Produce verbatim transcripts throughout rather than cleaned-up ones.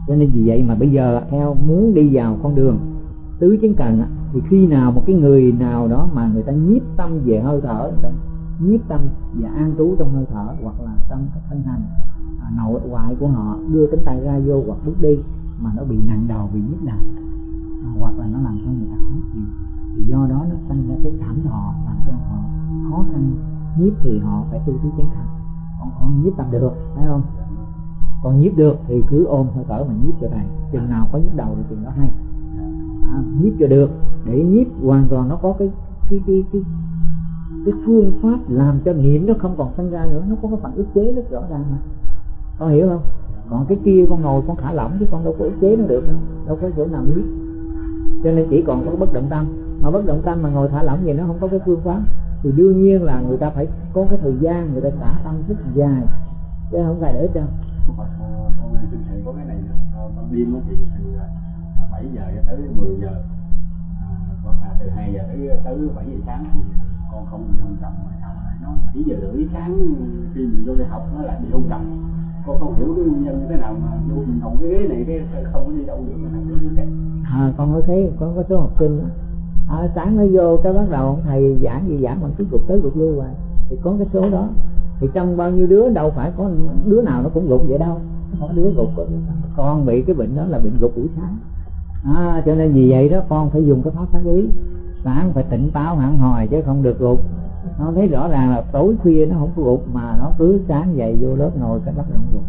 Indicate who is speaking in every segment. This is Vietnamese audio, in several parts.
Speaker 1: Cho nên vì vậy mà bây giờ theo muốn đi vào con đường tứ chứng cần á, thì khi nào một cái người nào đó mà người ta nhiếp tâm về hơi thở, người ta nhiếp tâm và an trú trong hơi thở, hoặc là trong cái thân hành à, nội ngoại của họ, đưa cánh tay ra vô hoặc bước đi mà nó bị nặng đầu, bị nhức đầu, à, hoặc là nó làm cho người ta khó chịu, thì do đó nó sinh ra cái cảm thọ làm cho họ khó khăn nhiếp, thì họ phải tu tứ chứng cần. Còn con nhiếp tâm được, phải không? Còn nhiếp được thì cứ ôm hơi thở mà nhiếp cho thầy, chừng nào có nhức đầu thì chừng đó hay. À, nhiếp cho được, để nhiếp hoàn toàn nó có cái cái cái cái cái phương pháp làm cho niệm nó không còn sinh ra nữa, nó có cái phần ức chế rất rõ ràng mà, con hiểu không? Còn cái kia con ngồi con thả lỏng chứ con đâu có ức chế nó được đâu, đâu có chỗ nào nhiếp. Cho nên chỉ còn có bất động tâm, mà bất động tâm mà ngồi thả lỏng vậy nó không có cái phương pháp, thì đương nhiên là người ta phải có cái thời gian, người ta xả tâm rất dài, chứ không phải để ít đâu.
Speaker 2: Con xin thầy có cái này nữa, ban đêm thì từ bảy giờ tới mười giờ, à, hoặc là từ hai giờ tới tới bảy giờ sáng thì con không bị hôn trầm, mà sao lại nó bảy giờ rưỡi sáng khi mình vô đi học nó lại bị hôn trầm. Con không hiểu cái nguyên nhân như thế nào mà vô mình ngồi cái ghế này cái không có đi đâu được, là cái
Speaker 1: à, con có thấy con có số học sinh đó, à, sáng nó vô cái bắt đầu thầy giảng gì giảng bằng cứ gục tới gục lui hoài, thì có cái số đó, thì trong bao nhiêu đứa đâu phải có đứa nào nó cũng gục vậy đâu, có đứa gục, có đứa con bị cái bệnh đó là bệnh gục buổi sáng. À, cho nên vì vậy đó con phải dùng cái pháp tác ý, sáng phải tỉnh táo hẳn hồi chứ không được gục. Nó thấy rõ ràng là tối khuya nó không có gục, mà nó cứ sáng dậy vô lớp ngồi cái bắt đầu gục.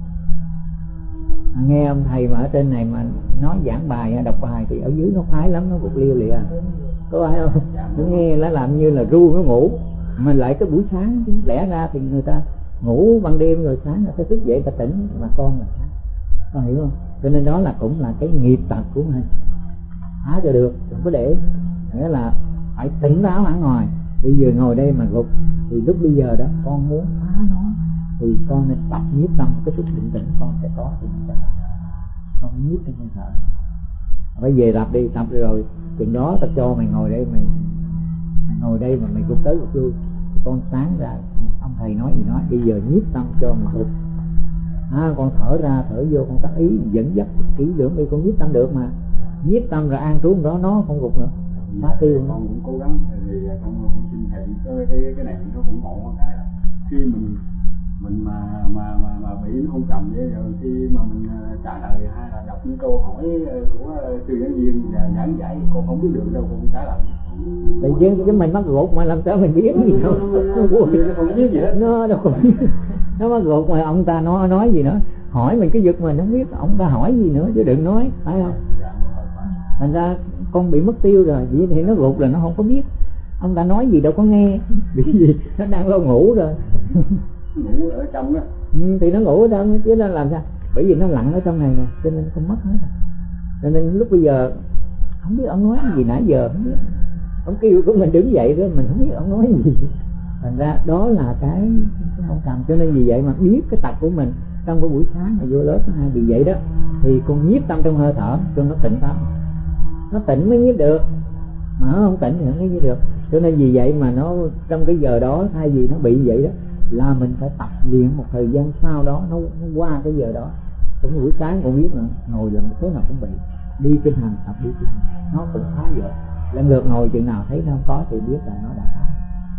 Speaker 1: À, nghe ông thầy mà ở trên này mà nói giảng bài đọc bài thì ở dưới nó khoái lắm, nó gục liêu lịa, có phải không? Nó nghe nó làm như là ru nó ngủ, mà lại cái buổi sáng chứ lẽ ra thì người ta ngủ ban đêm rồi sáng người ta thức dậy ta tỉnh, mà con là sáng, con hiểu không? Cho nên đó là cũng là cái nghiệp tật của mình, phá cho được, đừng có để, nghĩa là phải tỉnh táo hẳn hoài. Bây giờ ngồi đây mà gục thì lúc bây giờ đó con muốn phá nó thì con nên tập nhiếp tâm, cái chút định tĩnh con sẽ có thì sẽ con nhiếp trong hơi thở. Phải về tập đi, tập rồi chừng đó ta cho mày ngồi đây, mày mày ngồi đây mà mày gục tới gục lui, con sáng ra ông thầy nói gì nói, bây giờ nhiếp tâm cho mà gục. À, con thở ra thở vô, con tác ý dẫn dắt kỹ lưỡng đi, con nhiếp tâm được mà, nhiếp tâm rồi an trú đó nó không gục nữa, phá tiêu.
Speaker 2: Con cũng cố gắng thì con cũng xin thầy cái cái cái này nó cũng ngộ cái là khi mình mình mà mà mà, mà bị nó không trầm vậy, rồi khi mà mình trả lời hay là đọc những câu hỏi của tư giảng viên và giảng giải con không biết được đâu, con trả lời
Speaker 1: tại chứ cái mình mắc gục mà làm sao mình biết gì đâu,
Speaker 2: nó không biết gì hết,
Speaker 1: nó đâu có biết, nó mắc gục mà ông ta nói nói gì nữa, hỏi mình cái giật mình không biết ông ta hỏi gì nữa chứ đừng nói, phải không? Thành ra con bị mất tiêu rồi, vì thì nó gục là nó không có biết ông ta nói gì, đâu có nghe, bị gì nó đang lo ngủ rồi.
Speaker 2: Ngủ ở trong đó.
Speaker 1: Ừ, thì nó ngủ ở trong chứ nó làm sao, bởi vì nó lặn ở trong này nè, cho nên con mất hết rồi. Cho nên lúc bây giờ không biết ông nói gì nãy giờ, không biết ông kêu của mình đứng dậy đó mình không biết ông nói gì. Thành ra đó là cái cái không cầm. Cho nên vì vậy mà biết cái tật của mình trong cái buổi sáng mà vô lớp nó hay bị vậy đó, thì con nhiếp tâm trong hơi thở cho nó tỉnh táo, nó tỉnh mới nhiếp được, mà nó không tỉnh thì không nhiếp được. Cho nên vì vậy mà nó trong cái giờ đó thay vì nó bị vậy đó là mình phải tập luyện một thời gian sau đó, nó, nó qua cái giờ đó. Trong buổi sáng con biết là ngồi làm thế nào cũng bị, đi kinh hành tập đi kinh hành nó cũng phá giờ, lần lượt ngồi chừng nào thấy nó không có thì biết là nó đã phá.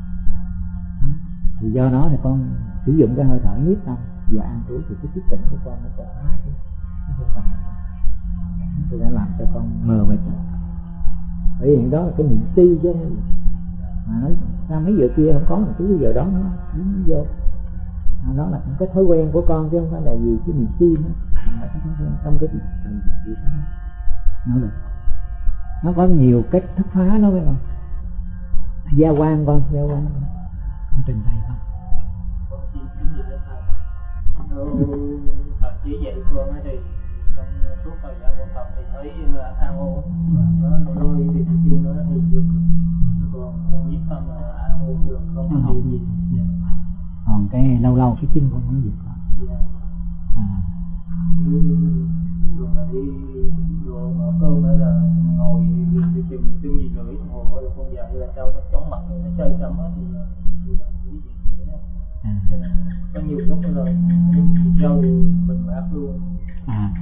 Speaker 1: Thì do đó thì con sử dụng cái hơi thở nhiếp tâm và an trú thì cái thức tỉnh của con nó sẽ phá cái cái tâm, thì đã làm cho con mờ mịt. Bởi vì đó là cái niệm si chứ mà nói ra mấy giờ kia không có, mà cứ giờ đó nó dính vô. À, đó là cái thói quen của con chứ không phải là gì cái niềm tin đó, mà là cái thói quen trong cái việc nó được. Nó có nhiều cách thức phá nó phải không? Gia quan con, gia quan con trình bày con.
Speaker 3: Thật chỉ dạy con thì trong suốt thời gian con tập thì thấy là an ổn, và nó đôi thì kêu nó thì được, còn con nhiếp tâm là an ổn được, không có gì gì.
Speaker 1: Còn cái lâu lâu cái chân con nó giật con.
Speaker 3: Dạ.
Speaker 1: À.
Speaker 3: Như thường là đi vô cơm hay là ngồi đi chừng chừng gì rưỡi đồng hồ là con dậy là cho nó chóng mặt nó chơi chậm hết thì thì là cái gì thế.
Speaker 1: À.
Speaker 3: Có nhiều lúc rồi dâu bình bạc luôn.
Speaker 1: À.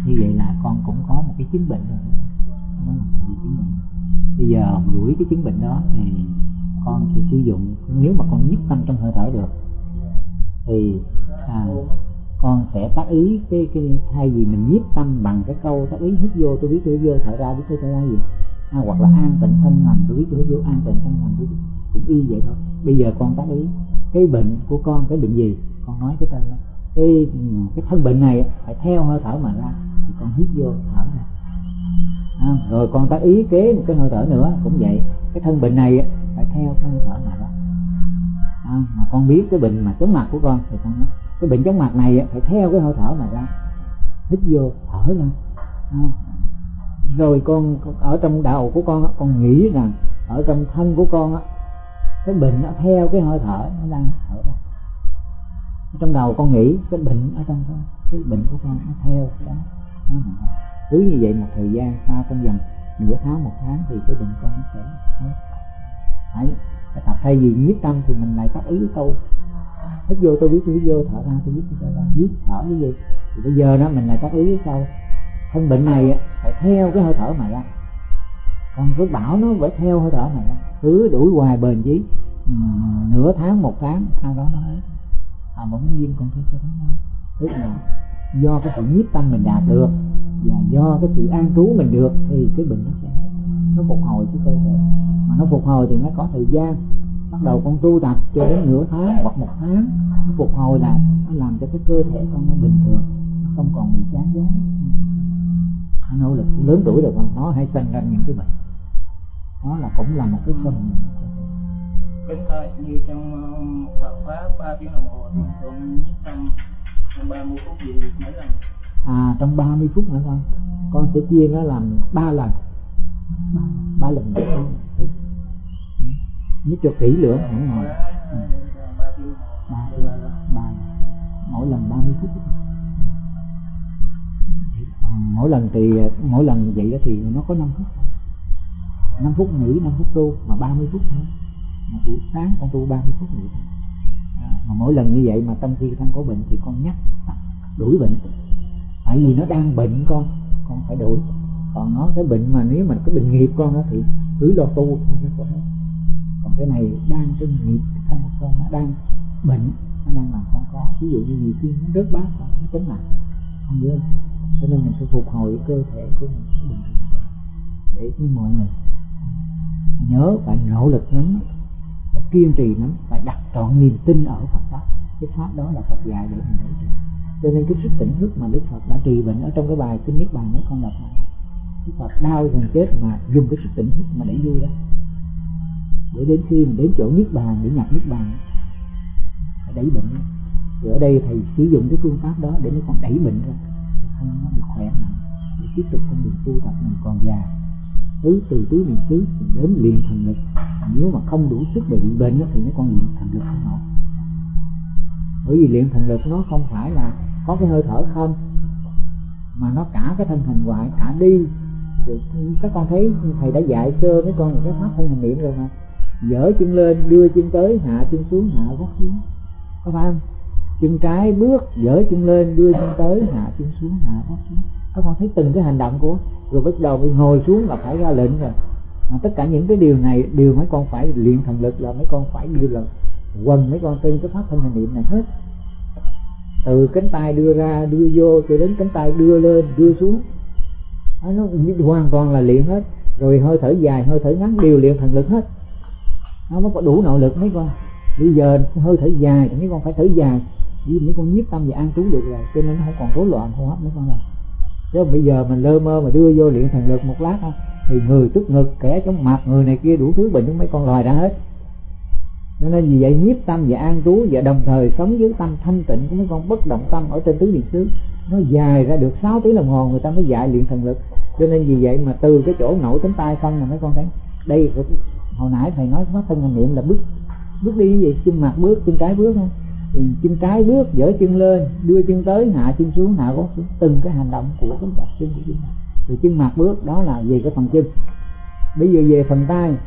Speaker 1: Như vậy là con cũng có một cái chứng bệnh rồi. Đó là một cái chứng bệnh. Bây giờ đuổi cái chứng bệnh đó thì con sẽ sử dụng, nếu mà con nhiếp tâm trong hơi thở được thì à, con sẽ tác ý cái cái thay vì mình nhiếp tâm bằng cái câu tác ý hít vô tôi biết tôi hít vô, thở ra biết tôi thở ra gì, à, hoặc là an tịnh thân hành tôi biết tôi hít vô, an tịnh thân hành tôi biết, cũng y vậy thôi. Bây giờ con tác ý cái bệnh của con, cái bệnh gì con nói cái tên đó, cái cái thân bệnh này phải theo hơi thở mà ra, thì con hít vô thở ra. À, rồi con tác ý kế một cái hơi thở nữa cũng vậy, cái thân bệnh này phải theo cái hơi thở mà ra. À, mà con biết cái bệnh mà chóng mặt của con thì con nói cái bệnh chóng mặt này phải theo cái hơi thở mà ra, hít vô thở ra. À, rồi con ở trong đầu của con con nghĩ rằng ở trong thân của con cái bệnh nó theo cái hơi thở nó đang thở ra. Trong đầu con nghĩ cái bệnh ở trong con, cái bệnh của con nó theo cái đó. Nó cứ như vậy một thời gian, sau trong vòng nửa tháng một tháng thì cái bệnh con nó sẽ hết. Đấy, tập thay vì nhiếp tâm thì mình lại tác ý cái câu hít vô tôi biết tôi hít vô, thở ra tôi biết tôi thở ra, hít thở cái gì thì bây giờ đó mình lại tác ý cái câu thân bệnh này phải theo cái hơi thở mà ra. Con cứ bảo nó phải theo hơi thở mà ra, cứ đuổi hoài bền chí uhm, nửa tháng một tháng, sau đó nó hết. À, bỗng nhiên con thấy cho nó tức là do cái sự nhiếp tâm mình đạt được và do cái sự an trú mình được thì cái bệnh nó sẽ hết, nó phục hồi cái cơ thể. Mà nó phục hồi thì nó có thời gian, bắt đầu con tu tập cho đến nửa tháng hoặc một tháng nó phục hồi lại, nó làm cho cái cơ thể con nó bình thường, nó không còn bị chán chán. Nó nỗ lực lớn tuổi rồi con nó hay sinh ra những cái bệnh, nó là cũng là một cái phần.
Speaker 3: Kính thưa, như trong một thợ khóa ba tiếng đồng hồ thì con nhiếp tâm trong ba mươi phút gì mấy lần?
Speaker 1: À, trong ba mươi phút nữa con, con sẽ chia nó làm ba lần, ba lần nữa. Nếu cho kỹ lưỡng không ngồi.
Speaker 3: ba tiếng
Speaker 1: ba ba mỗi lần ba mươi phút. À, mỗi lần thì mỗi lần vậy đó thì nó có năm phút, năm phút nghỉ, năm phút tu, mà ba mươi phút thôi. Mà buổi sáng con tu ba mươi phút vậy thôi. À, mà mỗi lần như vậy mà trong khi thân có bệnh thì con nhắc đuổi bệnh, tại vì nó đang bệnh con con phải đuổi. Còn nó cái bệnh mà nếu mà cái bệnh nghiệp con đó thì cứ lo tu thôi nó sẽ hết. Còn cái này đang cái nghiệp thân của con nó đang bệnh, nó đang làm con có, ví dụ như nhiều khi nó rớt bát con nó chấn nặng không nhớ, cho nên mình phải phục hồi cơ thể của mình bình thường để với mọi người nhớ phải nỗ lực lắm, phải kiên trì lắm, phải đặt trọn niềm tin ở Phật pháp. Cái pháp đó là Phật dạy để mình thấy được. Cho nên cái sức tỉnh thức mà Đức Phật đã trị bệnh ở trong cái bài kinh Niết Bàn mấy con đọc lại, Đức Phật đau gần chết mà dùng cái sức tỉnh thức mà đẩy vui đó, để đến khi mình đến chỗ Niết Bàn để nhập Niết Bàn phải đẩy bệnh. Thì ở đây thầy sử dụng cái phương pháp đó để mấy con đẩy bệnh ra, để không nó được khỏe mạnh, để tiếp tục con đường tu tập mình còn dài. Tứ từ tứ niệm xứ đến luyện thần lực. Nếu mà không đủ sức để bị bệnh thì mấy con luyện thần lực không nổi. Bởi vì luyện thần lực nó không phải là có cái hơi thở không, mà nó cả cái thân hình hoại, cả đi. Rồi các con thấy thầy đã dạy sơ mấy con một cái pháp thân hình niệm rồi mà, dở chân lên, đưa chân tới, hạ chân xuống, hạ gót xuống, có phải không? Chân trái bước, dở chân lên, đưa chân tới, hạ chân xuống, hạ gót xuống. Các con thấy từng cái hành động của, rồi bắt đầu mới ngồi xuống là phải ra lệnh rồi. À, tất cả những cái điều này đều mấy con phải luyện thần lực, là mấy con phải đều là quần mấy con trên cái pháp thân hành niệm này hết. Từ cánh tay đưa ra đưa vô cho đến cánh tay đưa lên đưa xuống, à, nó hoàn toàn là luyện hết. Rồi hơi thở dài hơi thở ngắn đều luyện thần lực hết, nó mới có đủ nội lực mấy con. Bây giờ hơi thở dài thì mấy con phải thở dài, vì mấy con nhiếp tâm và an trú được rồi, cho nên nó không còn rối loạn hô hấp mấy con đâu. Chứ bây giờ mình lơ mơ mà đưa vô luyện thần lực một lát thì người tức ngực, kẻ chóng mặt, người này kia đủ thứ bệnh chúng mấy con loài ra hết. Cho nên vì vậy nhiếp tâm và an trú và đồng thời sống với tâm thanh tịnh của mấy con bất động tâm ở trên tứ niệm xứ, nó dài ra được sáu tiếng đồng hồ người ta mới dạy luyện thần lực. Cho nên vì vậy mà từ cái chỗ nổi cánh tay xong là mấy con thấy đây, hồi nãy thầy nói pháp thân hành niệm là bước bước đi như vậy, chân mặt bước, chân trái bước không? Thì chân trái bước, dở chân lên, đưa chân tới, hạ chân xuống, hạ gót xuống, từng cái hành động của cái đặt chân của chân. Rồi chân mặt bước đó là về cái phần chân. Bây giờ về phần tay,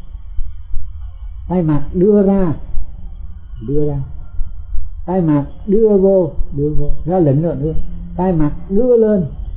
Speaker 1: tay mặt đưa ra, đưa ra, tay mặt đưa vô, đưa vô, ra lệnh rồi đưa, tay mặt đưa lên,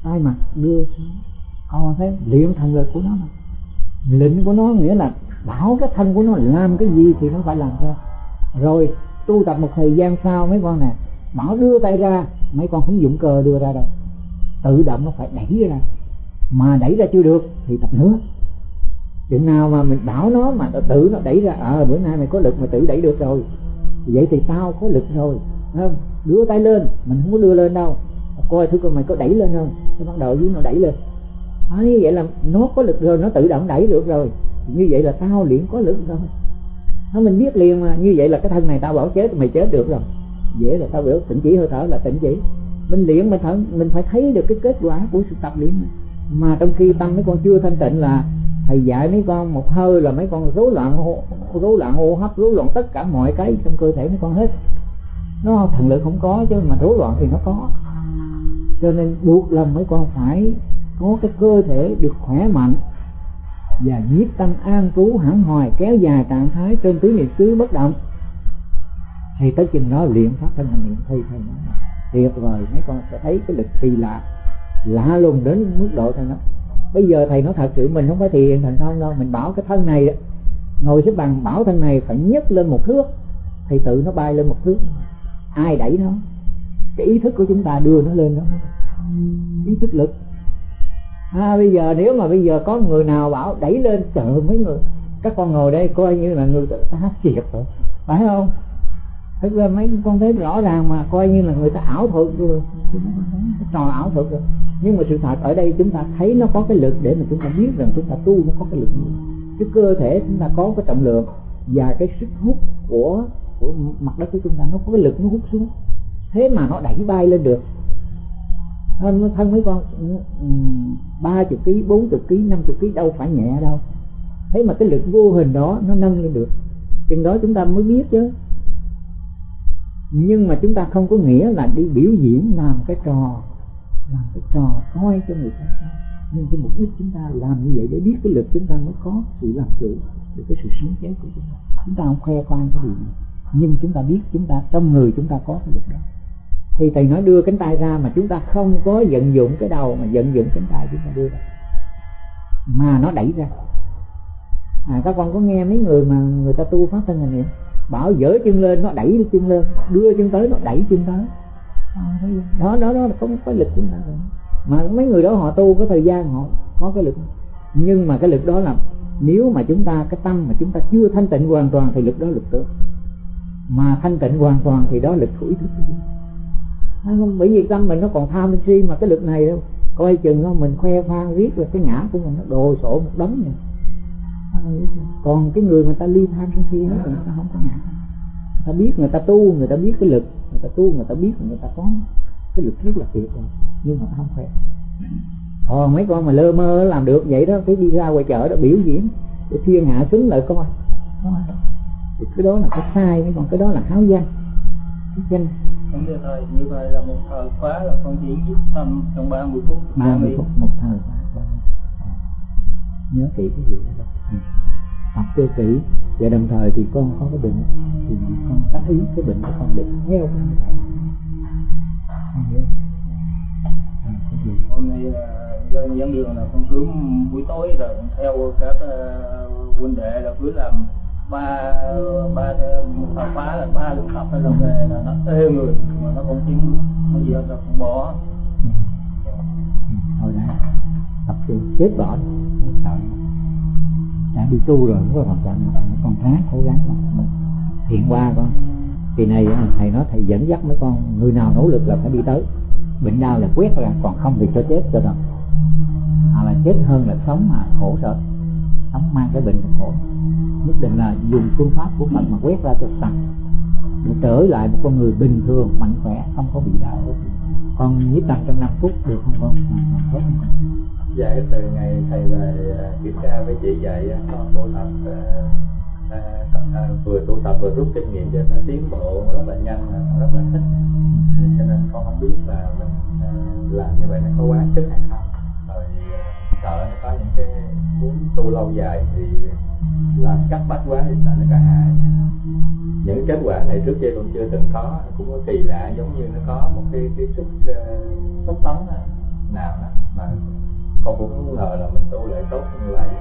Speaker 1: tay mặt đưa xuống. Con thấy luyện thần lực của nó mà. Lệnh của nó nghĩa là bảo cái thân của nó làm cái gì thì nó phải làm theo. Rồi tu tập một thời gian sau mấy con nè, bảo đưa tay ra, mấy con không dụng cơ đưa ra đâu, tự động nó phải đẩy ra. Mà đẩy ra chưa được thì tập nữa. Chừng nào mà mình bảo nó mà tự nó đẩy ra, ờ à, bữa nay mày có lực mày tự đẩy được rồi, vậy thì tao có lực rồi, không? Đưa tay lên, mình không có đưa lên đâu, coi thử coi mày có đẩy lên không. Cái bắt đầu với nó đẩy lên, ấy vậy là nó có lực rồi, nó tự động đẩy được rồi. Như vậy là tao luyện có lực rồi. Nó mình biết liền mà, như vậy là cái thân này tao bảo chết mày chết được rồi, dễ là tao biểu tịnh chỉ hơi thở là tịnh chỉ. Mình luyện mình thở, mình phải thấy được cái kết quả của sự tập luyện này. Mà trong khi tâm mấy con chưa thanh tịnh là thầy dạy mấy con một hơi là mấy con rối loạn rối loạn hô hấp, rối loạn tất cả mọi cái trong cơ thể mấy con hết. Nó thần lực không có chứ mà rối loạn thì nó có. Cho nên buộc lòng mấy con phải có cái cơ thể được khỏe mạnh và nhiếp tâm an trú hẳn hoài, kéo dài trạng thái trên tứ niệm xứ bất động. Thì tới chừng đó luyện pháp thân hành niệm thi thầy nói tuyệt vời, mấy con sẽ thấy cái lực kỳ lạ, lạ lùng đến mức độ thầy nói. Bây giờ thầy nói thật sự mình không phải thiền thành không đâu, mình bảo cái thân này ngồi xếp bằng, bảo thân này phải nhấc lên một thước thì tự nó bay lên một thước. Ai đẩy nó? Cái ý thức của chúng ta đưa nó lên đó, ý thức lực. À, bây giờ nếu mà bây giờ có người nào bảo đẩy lên, trời mấy người các con ngồi đây coi như là người ta hát triệt rồi, phải không? Thực ra mấy con thấy rõ ràng mà coi như là người ta ảo thuật rồi, cái trò ảo thuật rồi. Nhưng mà sự thật ở đây chúng ta thấy nó có cái lực để mà chúng ta biết rằng chúng ta tu nó có cái lực. Cái cơ thể chúng ta có cái trọng lượng và cái sức hút của của mặt đất của chúng ta, nó có cái lực nó hút xuống, thế mà nó đẩy bay lên được. Thân thân mấy con ba chục ký, bốn chục ký, năm chục ký đâu phải nhẹ đâu. Thế mà cái lực vô hình đó nó nâng lên được. Chừng đó chúng ta mới biết chứ. Nhưng mà chúng ta không có nghĩa là đi biểu diễn làm cái trò, làm cái trò coi cho người ta. Nhưng cái mục đích chúng ta làm như vậy để biết cái lực chúng ta mới có sự làm chủ được cái sự sống chết của chúng ta. Chúng ta không khoe khoang cái gì, nhưng chúng ta biết chúng ta trong người chúng ta có cái lực đó. Thì thầy nói đưa cánh tay ra mà chúng ta không có vận dụng cái đầu mà vận dụng cánh tay chúng ta đưa ra, mà nó đẩy ra. À, các con có nghe mấy người mà người ta tu pháp thân hành niệm bảo dỡ chân lên nó đẩy chân lên, đưa chân tới nó đẩy chân tới. À, đó đó đó là có cái lực của chúng ta rồi. Mà mấy người đó họ tu có thời gian họ có cái lực, nhưng mà cái lực đó là nếu mà chúng ta cái tâm mà chúng ta chưa thanh tịnh hoàn toàn thì lực đó lực tốt, mà thanh tịnh hoàn toàn thì đó lực của ý thức của chúng ta. Không, bởi vì tâm mình nó còn tham si mà cái lực này đâu coi chừng đó, mình khoe khoang riết rồi cái ngã của mình nó đồ sộ một đống này. Còn cái người mà ta ly tham sân si hết rồi người ta không có ngã. Người ta biết người ta tu, người ta biết cái lực, người ta tu người ta biết người ta có cái lực rất là tuyệt rồi, nhưng mà ta không khoe. Còn mấy con mà lơ mơ làm được vậy đó, cái đi ra ngoài chợ đó biểu diễn để thiên hạ xứng lại coi, thì cái đó là cái sai, mấy con cái đó là háo danh, cái danh.
Speaker 3: Không được thầy, như vậy là một thời khóa là con chỉ giúp tâm trong ba mươi phút.
Speaker 1: ba mươi phút một thời khóa. Nhớ kỹ cái gì đó. Ừ. Học cho kỹ và đồng thời thì con có cái bệnh thì con tác ý cái bệnh của con được theo cái bệnh này.
Speaker 3: Hôm nay là dẫn đường là con cứ buổi tối rồi theo các uh, huynh đệ là cứ làm ba ba một thời khóa là ba lần tập hay là về là nó ê người mà nó không tiếng nó gì hết là con bỏ.
Speaker 1: Ừ. Ừ. Thôi đã tập thì chết bỏ không sợ, đã đi tu rồi không có còn sợ, còn ráng cố gắng mà hiện qua con. Kỳ này thầy nói thầy dẫn dắt mấy con, người nào nỗ lực là phải đi tới, bệnh đau là quét ra, còn không thì cho chết cho rồi. À, là chết hơn là sống mà khổ sở, sống mang cái bệnh khổ. Nhất định là dùng phương pháp của Phật mà quét ra cho sạch để trở lại một con người bình thường, mạnh khỏe, không có bị đau. Con nhiếp tâm trong năm phút được không con? Còn tốt không con?
Speaker 2: Dạ, cái từ ngày thầy về kiểm tra với chị dạy con tu tập à, à, vừa tu tập vừa rút kinh nghiệm cho nó tiến bộ rất là nhanh, rất là thích. Cho nên con không biết là mình à, làm như vậy nó có quá sức hay không, rồi à, sợ nó có những cái muốn tu lâu dài thì làm cấp bách quá thì sợ nó có hại. Những kết quả này trước kia con chưa từng có, cũng có kỳ lạ, giống như nó có một cái cái sức uh, tốc tống nào đó con cũng không ngờ là mình tu lại tốt như vậy.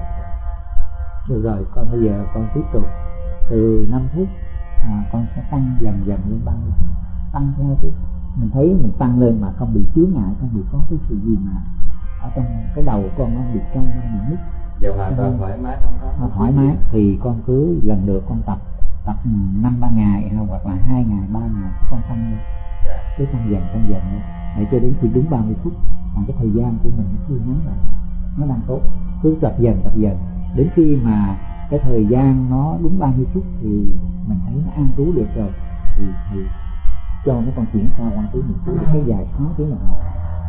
Speaker 1: Được rồi, con bây giờ con tiếp tục từ năm phút, à, con sẽ tăng dần dần lên ba mươi phút, tăng theo phút. Mình thấy mình tăng lên mà không bị chướng ngại, không bị có cái sự gì mà ở trong cái đầu của con nó bị căng, nó bị nhức.
Speaker 2: Giờ hoàn toàn thoải mái, không có
Speaker 1: thoải mái thì con cứ lần lượt con tập tập năm ba ngày hoặc là hai ngày ba ngày con tăng lên, cứ tăng dần tăng dần lên để cho đến khi đúng ba mươi phút, còn cái thời gian của mình nó cứ ngắn lại, nó đang tốt, cứ tập dần tập dần đến khi mà cái thời gian nó đúng ba mươi phút thì mình thấy nó an trú được rồi thì thì cho nó còn chuyển qua qua tới mình cứ cái dài sáu tiếng đồng hồ.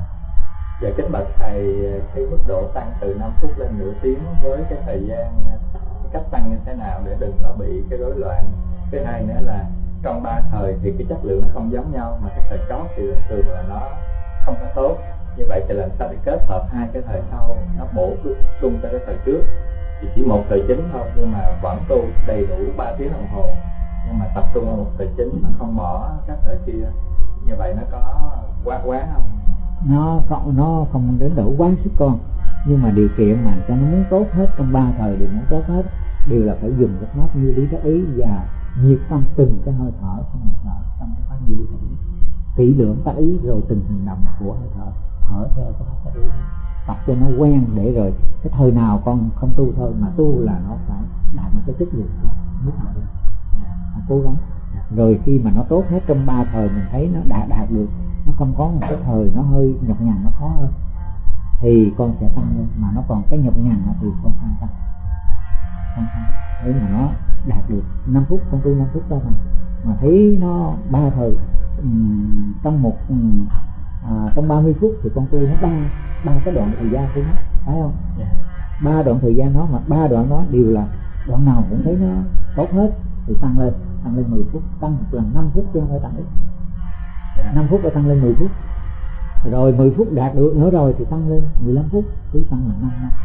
Speaker 2: Dạ kính bạch thầy, cái mức độ tăng từ năm phút lên nửa tiếng với cái thời gian, cái cách tăng như thế nào để đừng có bị cái rối loạn. Thứ hai nữa là trong ba thời thì cái chất lượng nó không giống nhau, mà cái thời chót thì thường là nó không có tốt. Như vậy thì làm sao để kết hợp hai cái thời sau nó bổ sung cho cái thời trước, thì chỉ một thời chính thôi nhưng mà vẫn tu đầy đủ ba tiếng đồng hồ, nhưng mà tập trung vào một thời chính mà không bỏ các thời kia. Như vậy nó có quá quá không?
Speaker 1: Nó không, nó không đến độ quá sức con, nhưng mà điều kiện mà cho nó muốn tốt hết trong ba thời đều muốn tốt hết đều là phải dùng cái pháp như lý tác ý và nhiệt tâm từng cái hơi thở của mình thở trong cái pháp như lý tác ý, kỹ lưỡng tác ý rồi từng hành động của hơi thở thở theo cái pháp tác ý đó. Tập cho nó quen để rồi cái thời nào con không tu thôi mà tu là nó phải đạt một cái chất lượng nhất định, cố gắng rồi khi mà nó tốt hết trong ba thời mình thấy nó đã đạt được, nó không có một cái thời nó hơi nhọc nhằn, nó khó hơn thì con sẽ tăng lên, mà nó còn cái nhọc nhằn thì con không tăng, không tăng để mà nó đạt được năm phút. Con tu năm phút đâu mà mà thấy nó ba thời um, trong một um, à, trong ba mươi phút thì con tu nó ba ba cái đoạn thời gian của nó, phải không? Ba đoạn thời gian đó mà ba đoạn đó đều là đoạn nào cũng thấy nó tốt hết thì tăng lên, tăng lên mười phút, tăng một lần năm phút chứ không phải tăng ít. năm phút rồi tăng lên mười phút, rồi mười phút đạt được nữa rồi thì tăng lên mười lăm phút, cứ tăng là năm năm.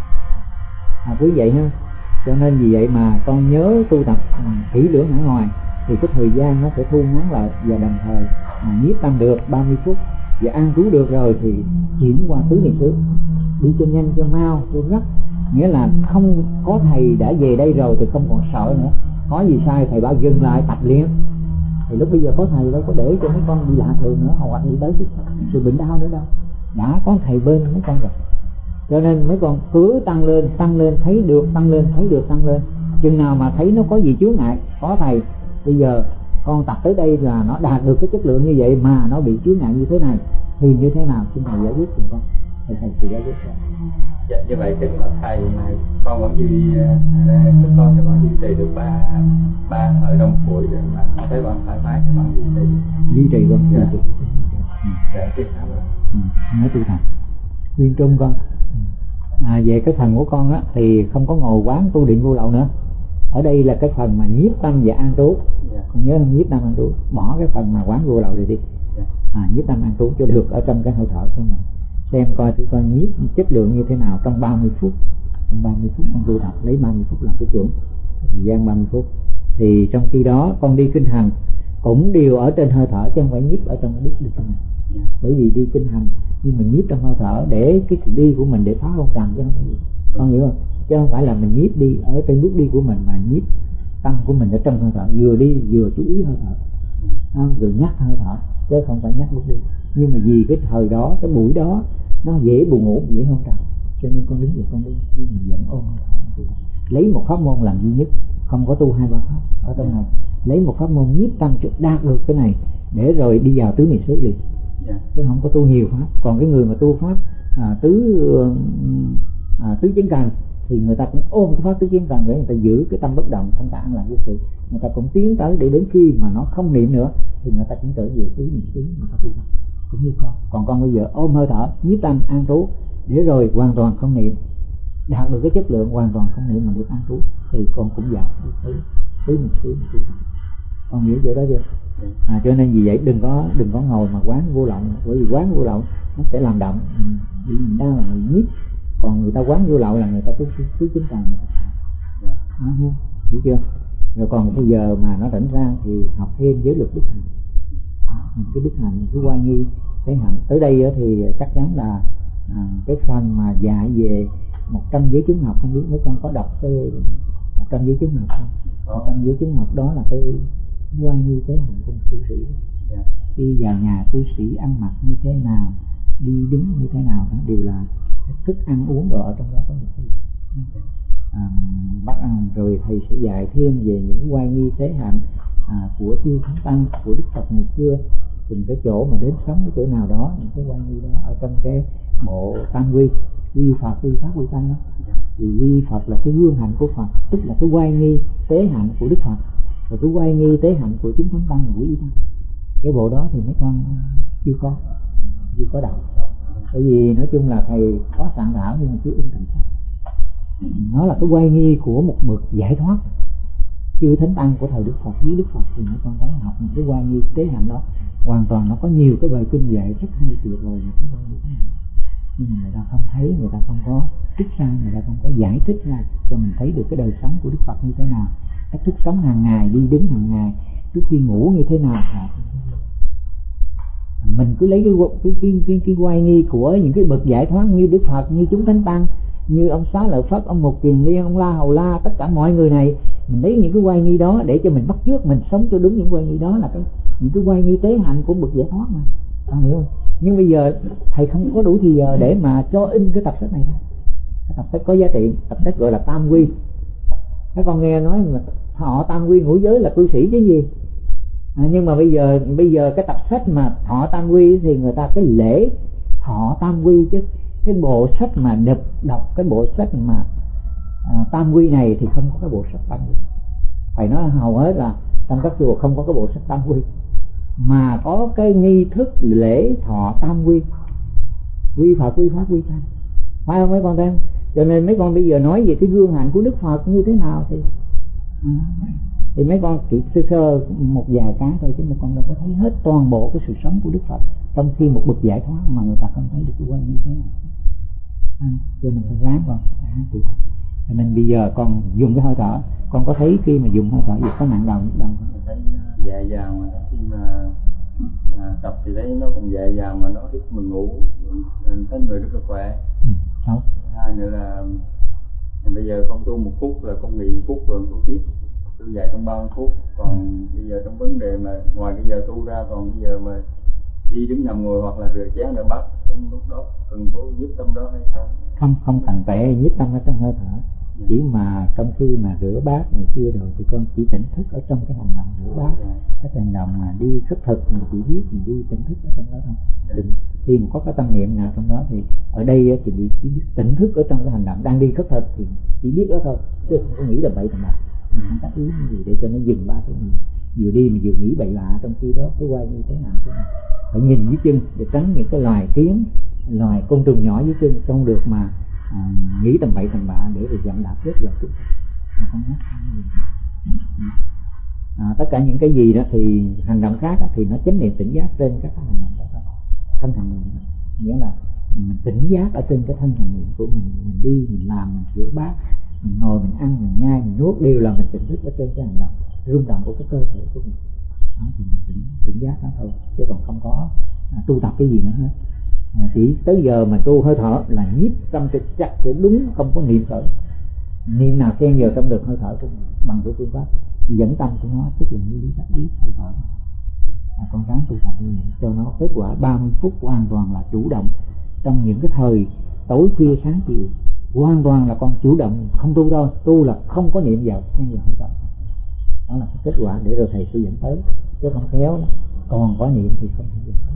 Speaker 1: À, cứ vậy ha. Cho nên vì vậy mà con nhớ tu tập kỹ lưỡng ở ngoài thì cái thời gian nó sẽ thu ngắn lại, và đồng thời mà nhiếp tâm được ba mươi phút và an trú được rồi thì chuyển qua tứ niệm xứ, đi cho nhanh cho mau cho gấp, nghĩa là không có thầy đã về đây rồi thì không còn sợ nữa, có gì sai thầy bảo dừng lại tập luyện. Thì lúc bây giờ có thầy đâu có để cho mấy con đi lạc đường nữa, hoặc đi tới sự bệnh đau nữa đâu, đã có thầy bên mấy con rồi. Cho nên mấy con cứ tăng lên tăng lên thấy được, tăng lên thấy được, tăng lên chừng nào mà thấy nó có gì chướng ngại, có thầy bây giờ con tập tới đây là nó đạt được cái chất lượng như vậy mà nó bị chướng ngại như thế này thì như thế nào, xin thầy giải quyết cùng con, thầy thầy sẽ giải quyết cho.
Speaker 2: Dạ, như vậy kính bạch thầy, mà con vẫn duy chúng con sẽ vẫn duy trì được ba ba thời trong buổi để mà thấy vẫn thoải mái thì vẫn duy trì
Speaker 1: duy trì con.
Speaker 2: Dạ.
Speaker 1: Duy trì.
Speaker 2: Dạ, xin cảm ơn.
Speaker 1: Ừ, nói tu thành nguyên trung con. À, về cái phần của con á thì không có ngồi quán tu điện vô lậu nữa, ở đây là cái phần mà nhiếp tâm và an trú. Yeah. Con nhớ không, nhiếp tâm an trú, bỏ cái phần mà quán vô lậu này đi. Yeah. À, nhiếp tâm an trú cho được ở trong cái hơi thở của mình, xem coi thử coi nhiếp chất lượng như thế nào trong ba mươi phút. Trong ba mươi phút con tu tập lấy ba mươi phút làm cái chuẩn, cái thời gian ba mươi phút. Thì trong khi đó con đi kinh hành cũng đều ở trên hơi thở chứ không phải nhiếp ở trong bước đi kinh hành. Yeah. Bởi vì đi kinh hành nhưng mình nhiếp trong hơi thở để cái sự đi của mình để phá hôn trầm chứ không phải gì. Con hiểu không? Chứ không phải là mình nhiếp đi ở trên bước đi của mình, mà nhiếp tâm của mình ở trong hơi thở, vừa đi vừa chú ý hơi thở, không? Rồi nhắc hơi thở chứ không phải nhắc bước đi. Nhưng mà vì cái thời đó, cái buổi đó nó dễ buồn ngủ, dễ hôn trầm, cho nên con đứng dậy con đi, nhưng mà vẫn ôm hơi thở, lấy một pháp môn làm duy nhất, không có tu hai ba pháp ở trong này, lấy một pháp môn nhiếp tâm đạt được cái này để rồi đi vào tứ niệm xứ liền. Yeah. Chứ không có tu nhiều pháp. Còn cái người mà tu pháp à, tứ à, tứ chánh cần thì người ta cũng ôm cái pháp tứ chánh cần để người ta giữ cái tâm bất động, thanh tạng làm cái sự, người ta cũng tiến tới để đến khi mà nó không niệm nữa thì người ta cũng trở về tứ niệm xứ, người ta tu tập cũng như con. Còn con bây giờ ôm hơi thở, nhiếp tâm an trú để rồi hoàn toàn không niệm, đạt được cái chất lượng hoàn toàn không niệm mà được an trú thì con cũng vào tứ tứ niệm xứ mà tu tập. Con hiểu chỗ đó chưa? À, cho nên vì vậy đừng có đừng có ngồi mà quán vô lậu, bởi vì quán vô lậu nó sẽ làm động, bị mình đau là người nhiếp. Còn người ta quán vô lậu là người ta tu tứ chính cần, người ta à, hiểu, hiểu chưa? Rồi còn bây giờ mà nó rảnh ra thì học thêm giới luật đức hạnh, à, cái đức hạnh cứ qua nghi cái hạnh tới đây thì chắc chắn là à, cái phần mà dạy về một trăm giới chứng học, không biết mấy con có đọc cái một trăm giới chứng học không? Một trăm giới chứng học đó là cái quan như tế hạnh của cư sĩ. Yeah. Khi vào nhà cư sĩ ăn mặc như thế nào, đi đứng như thế nào, đó đều là thức ăn uống rồi ở trong đó có được cái à, bắt à, rồi thầy sẽ dạy thêm về những quan nghi tế hạnh à, của chư thánh tăng, của Đức Phật ngày xưa, từng cái chỗ mà đến sống cái chỗ nào đó, những cái quan nghi đó ở trong cái bộ tam quy, quy Phật, quy Pháp, quy Tăng đó. Thì quy Phật là cái gương hạnh của Phật, tức là cái quan nghi tế hạnh của Đức Phật, rồi cái quan nghi tế hạnh của chúng thánh tăng là quý tăng. Cái bộ đó thì mấy con chưa có chưa có đọc, bởi vì nói chung là thầy có soạn thảo nhưng mà chưa in thành sách. Nó là cái quan nghi của một bậc giải thoát, chư thánh tăng của thời Đức Phật với Đức Phật, thì mấy con thấy học những cái quan nghi tế hạnh đó hoàn toàn nó có nhiều cái bài kinh dạy rất hay tuyệt vời những cái quan nghi tế hạnh. Nhưng mà người ta không thấy, người ta không có trích ra, người ta không có giải thích ra cho mình thấy được cái đời sống của Đức Phật như thế nào, cách thức sống hàng ngày, đi đứng hàng ngày, trước khi ngủ như thế nào. Mình cứ lấy cái cái cái cái, cái oai nghi của những cái bậc giải thoát như Đức Phật, như chúng thánh tăng, như ông Xá Lợi Phất, ông Mục Kiền Liên, ông La Hầu La, tất cả mọi người này, mình lấy những cái oai nghi đó để cho mình bắt chước, mình sống cho đúng những oai nghi đó, là cái những cái oai nghi tế hạnh của bậc giải thoát mà, bạn hiểu không? Nhưng bây giờ thầy không có đủ thì giờ để mà cho in cái tập sách này ra. Cái tập sách có giá trị, tập sách gọi là Tam Quy. Các con nghe nói mà họ Tam Quy ngũ giới là cư sĩ chứ gì. À, nhưng mà bây giờ bây giờ cái tập sách mà thọ Tam Quy thì người ta cái lễ thọ Tam Quy, chứ cái bộ sách mà đọc đọc cái bộ sách mà à, Tam Quy này thì không có cái bộ sách Tam Quy. Phải nói hầu hết là trong các chùa không có cái bộ sách Tam Quy, mà có cái nghi thức lễ thọ Tam Quy, quy Phật, quy Pháp, quy Tăng, phải không mấy con thấy không? Cho nên mấy con bây giờ nói về cái gương hạnh của Đức Phật như thế nào thì à, thì mấy con chỉ sơ sơ một vài cái thôi, chứ mấy con đâu có thấy hết toàn bộ cái sự sống của Đức Phật, trong khi một bậc giải thoát mà người ta không thấy được cái quan như thế nào. À, cho nên phải ráng vào cụ thể. Cho nên bây giờ con dùng cái hơi thở, con có thấy khi mà dùng hơi thở gì có nặng đầu nhức đầu không?
Speaker 2: Thấy dạ dào mà khi mà à, tập thì thấy nó còn dạ dào mà nó ít mình ngủ, thấy người rất là khỏe.
Speaker 1: Ừ,
Speaker 2: hai nữa là bây giờ con tu một phút là con nghỉ một phút rồi tu tiếp, tu dạy trong ba mươi phút. Còn ừ. bây giờ trong vấn đề mà ngoài cái giờ tu ra, còn bây giờ mà đi đứng nằm ngồi hoặc là rửa chén rửa bát, trong lúc đó cần có nhiếp tâm đó hay không?
Speaker 1: Không, không cần phải nhiếp tâm ở trong hơi thở. Yeah. Chỉ mà trong khi mà rửa bát này kia rồi thì con chỉ tỉnh thức ở trong cái hành động rửa bát. Yeah. Cái hành động mà đi khất thực mình chỉ biết, mình đi tỉnh thức ở trong đó thôi. Yeah. Đừng, khi mà có cái tâm niệm nào trong đó thì ở đây thì bị chỉ biết tỉnh thức ở trong cái hành động đang đi khất thực thì chỉ biết đó thôi, chứ không có nghĩ là bậy tầm bạ. Mình không tác ý gì để cho nó dừng ba cái gì, vừa đi mà vừa nghĩ bậy bạ, trong khi đó cái quay như thế nào thế nào. Phải nhìn dưới chân để tránh những cái loài kiến, loài côn trùng nhỏ dưới chân, không được mà à, nghĩ tầm bậy tầm bạ để rồi dặn đạp chết vào chúng ta. À, tất cả những cái gì đó thì hành động khác thì nó chánh niệm tỉnh giác trên các hành động đó thôi. Thân hành niệm nghĩa là mình tỉnh giác ở trên cái thân hành niệm của mình, mình đi, mình làm, mình rửa bát, mình ngồi, mình ăn, mình nhai, mình nuốt, đều là mình tỉnh thức ở trên cái hành động rung động của cái cơ thể của mình. Đó thì mình tỉnh, tỉnh giác đó thôi, chứ còn không có à, tu tập cái gì nữa hết. À, chỉ tới giờ mà tu hơi thở là nhiếp tâm trực chắc cho đúng, không có niệm khởi, niệm nào xen vào trong được hơi thở của mình bằng cái phương pháp dẫn tâm của nó, tức là như lý tác ý hơi thở. À, con ráng tu tập như vậy cho nó kết quả ba mươi phút hoàn toàn là chủ động. Trong những cái thời tối khuya sáng chiều hoàn toàn là con chủ động, không tu thôi, tu là không có niệm vào xen vào hơi thở. Đó là cái kết quả để rồi thầy sẽ dẫn tới, chứ không khéo đó. Còn có niệm thì không thể dẫn tới.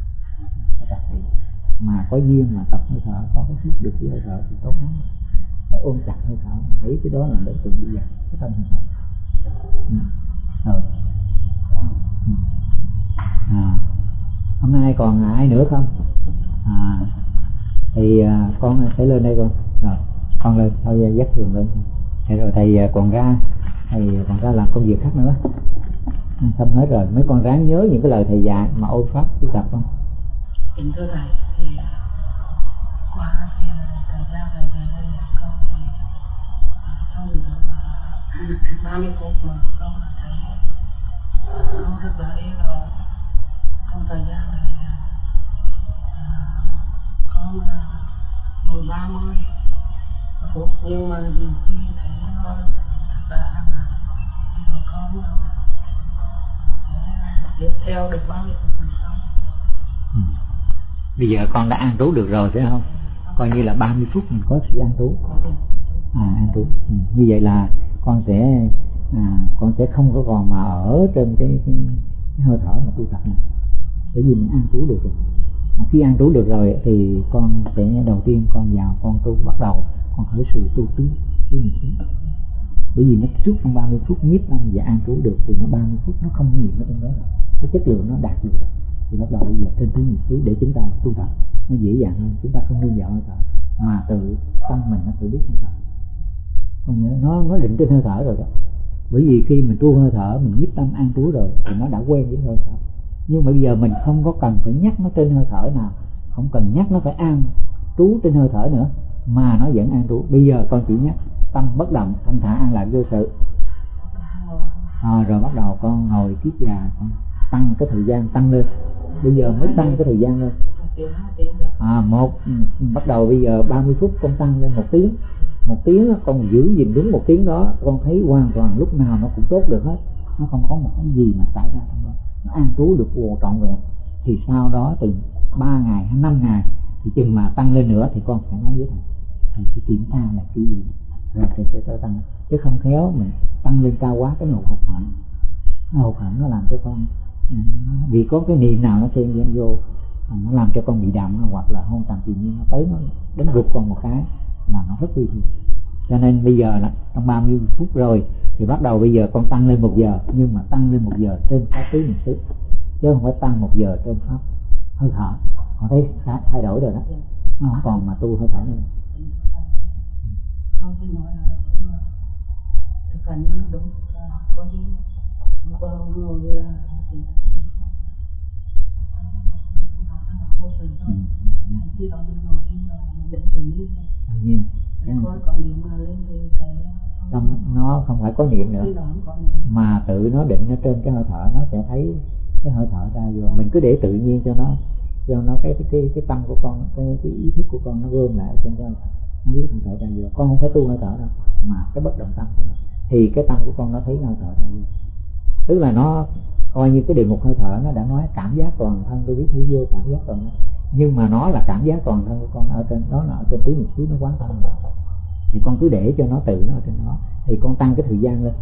Speaker 1: Mà có duyên mà tập hơi thở, có cái phước được cái hơi thở thì tốt lắm. Phải ôm chặt hơi thở, thấy cái đó là đối tượng bây giờ cái thân hơi thở. Ừ. Rồi. Ừ. À, hôm nay còn ai nữa không? À, thì à, con sẽ lên đây con. Rồi, con lên, thôi dắt thường lên. Thế rồi thầy còn ra, thầy còn ra làm công việc khác nữa. Xong hết rồi, mấy con ráng nhớ những cái lời thầy dạy mà ôn pháp tu tập không?
Speaker 4: Kính thưa thầy, thì qua thì thời gian thầy về đây dạy con thì không được ba mươi phút mà con thấy con rất là yên ổn. Trong thời gian này con hồi ba mươi phút, nhưng mà khi thấy nó đã là con tiếp theo được bao nhiêu phút xong.
Speaker 1: Ừ. Bây giờ con đã an trú được rồi phải không? Coi như là ba mươi phút mình có sự an trú. À, an trú. Ừ. Như vậy là con sẽ à, con sẽ không có còn mà ở trên cái, cái, cái hơi thở mà tu tập này, bởi vì mình an trú được rồi. Mà khi an trú được rồi thì con sẽ đầu tiên con vào con tu, bắt đầu con khởi sự tu tứ tứ niệm xứ. Bởi vì nó suốt trong ba mươi phút nhiếp tâm và an trú được thì nó ba mươi phút nó không có nghiện ở trong đó rồi, cái chất lượng nó đạt được rồi thì bắt đầu bây giờ trên tứ niệm xứ để chúng ta tu tập nó dễ dàng hơn. Chúng ta không nương vào hơi thở mà tự tâm mình nó tự biết hơi thở, con nhớ nó nó định trên hơi thở rồi đó. Bởi vì khi mình tu hơi thở mình nhiếp tâm an trú rồi thì nó đã quen với hơi thở. Nhưng mà bây giờ mình không có cần phải nhắc nó trên hơi thở nào, không cần nhắc nó phải an trú trên hơi thở nữa, mà nó vẫn an trú. Bây giờ con chỉ nhắc tâm bất động thanh thản an lạc vô sự, à, rồi bắt đầu con ngồi kiết già, con tăng cái thời gian tăng lên. Bây giờ mới tăng cái thời gian lên, à, một bắt đầu bây giờ ba mươi phút con tăng lên một tiếng. Một tiếng con giữ gìn đúng một tiếng đó, con thấy hoàn toàn lúc nào nó cũng tốt được hết, nó không có một cái gì mà xảy ra trong đó, nó an trú được vô trọn vẹn. Thì sau đó từ ba ngày hay năm ngày thì chừng mà tăng lên nữa thì con phải nói với thầy, thầy sẽ kiểm tra lại kỹ lưỡng rồi thầy sẽ cho tăng, chứ không khéo mình tăng lên cao quá cái nó hụt hẫng, nó hụt hẫng nó làm cho con vì có cái niệm nào nó xen vô, nó làm cho con bị đậm, hoặc là hôn trầm tự nhiên nó tới nó đánh gục con một cái là nó rất nguy hiểm. Cho nên bây giờ là trong ba mươi phút rồi thì bắt đầu bây giờ con tăng lên một giờ, nhưng mà tăng lên một giờ trên pháp tứ niệm xứ chứ không phải tăng một giờ trên pháp hơi thở. Con thấy thay đổi rồi đó, nó không còn mà tu hơi thở nữa.
Speaker 4: Con phải nói là để mà thực hành nó đúng, có gì vào ngồi thì vô sự thôi. Khi đó mình ngồi đi rồi mình định tự nhiên thôi.
Speaker 1: Tự nhiên.
Speaker 4: Có có niệm nào lên thì cái
Speaker 1: không, nó không phải có niệm nữa mà tự nó định ở trên cái hơi thở, nó sẽ thấy cái hơi thở ra vô. Mình cứ để tự nhiên cho nó, cho nó cái cái cái tâm của con, cái cái ý thức của con nó gom lại trên cái hơi thở, nó biết hơi thở ra vô. Con không phải tu hơi thở đâu mà cái bất động tâm của nó, thì cái tâm của con nó thấy hơi thở ra vô. Tức là nó coi như cái đề mục hơi thở nó đã nói cảm giác toàn thân, tôi biết hiểu vô cảm giác toàn thân, nhưng mà nó là cảm giác toàn thân của con ở trên đó, là ở trên tứ niệm xứ nó quán thân rồi. Thì con cứ để cho nó tự nó ở trên đó, thì con tăng cái thời gian lên.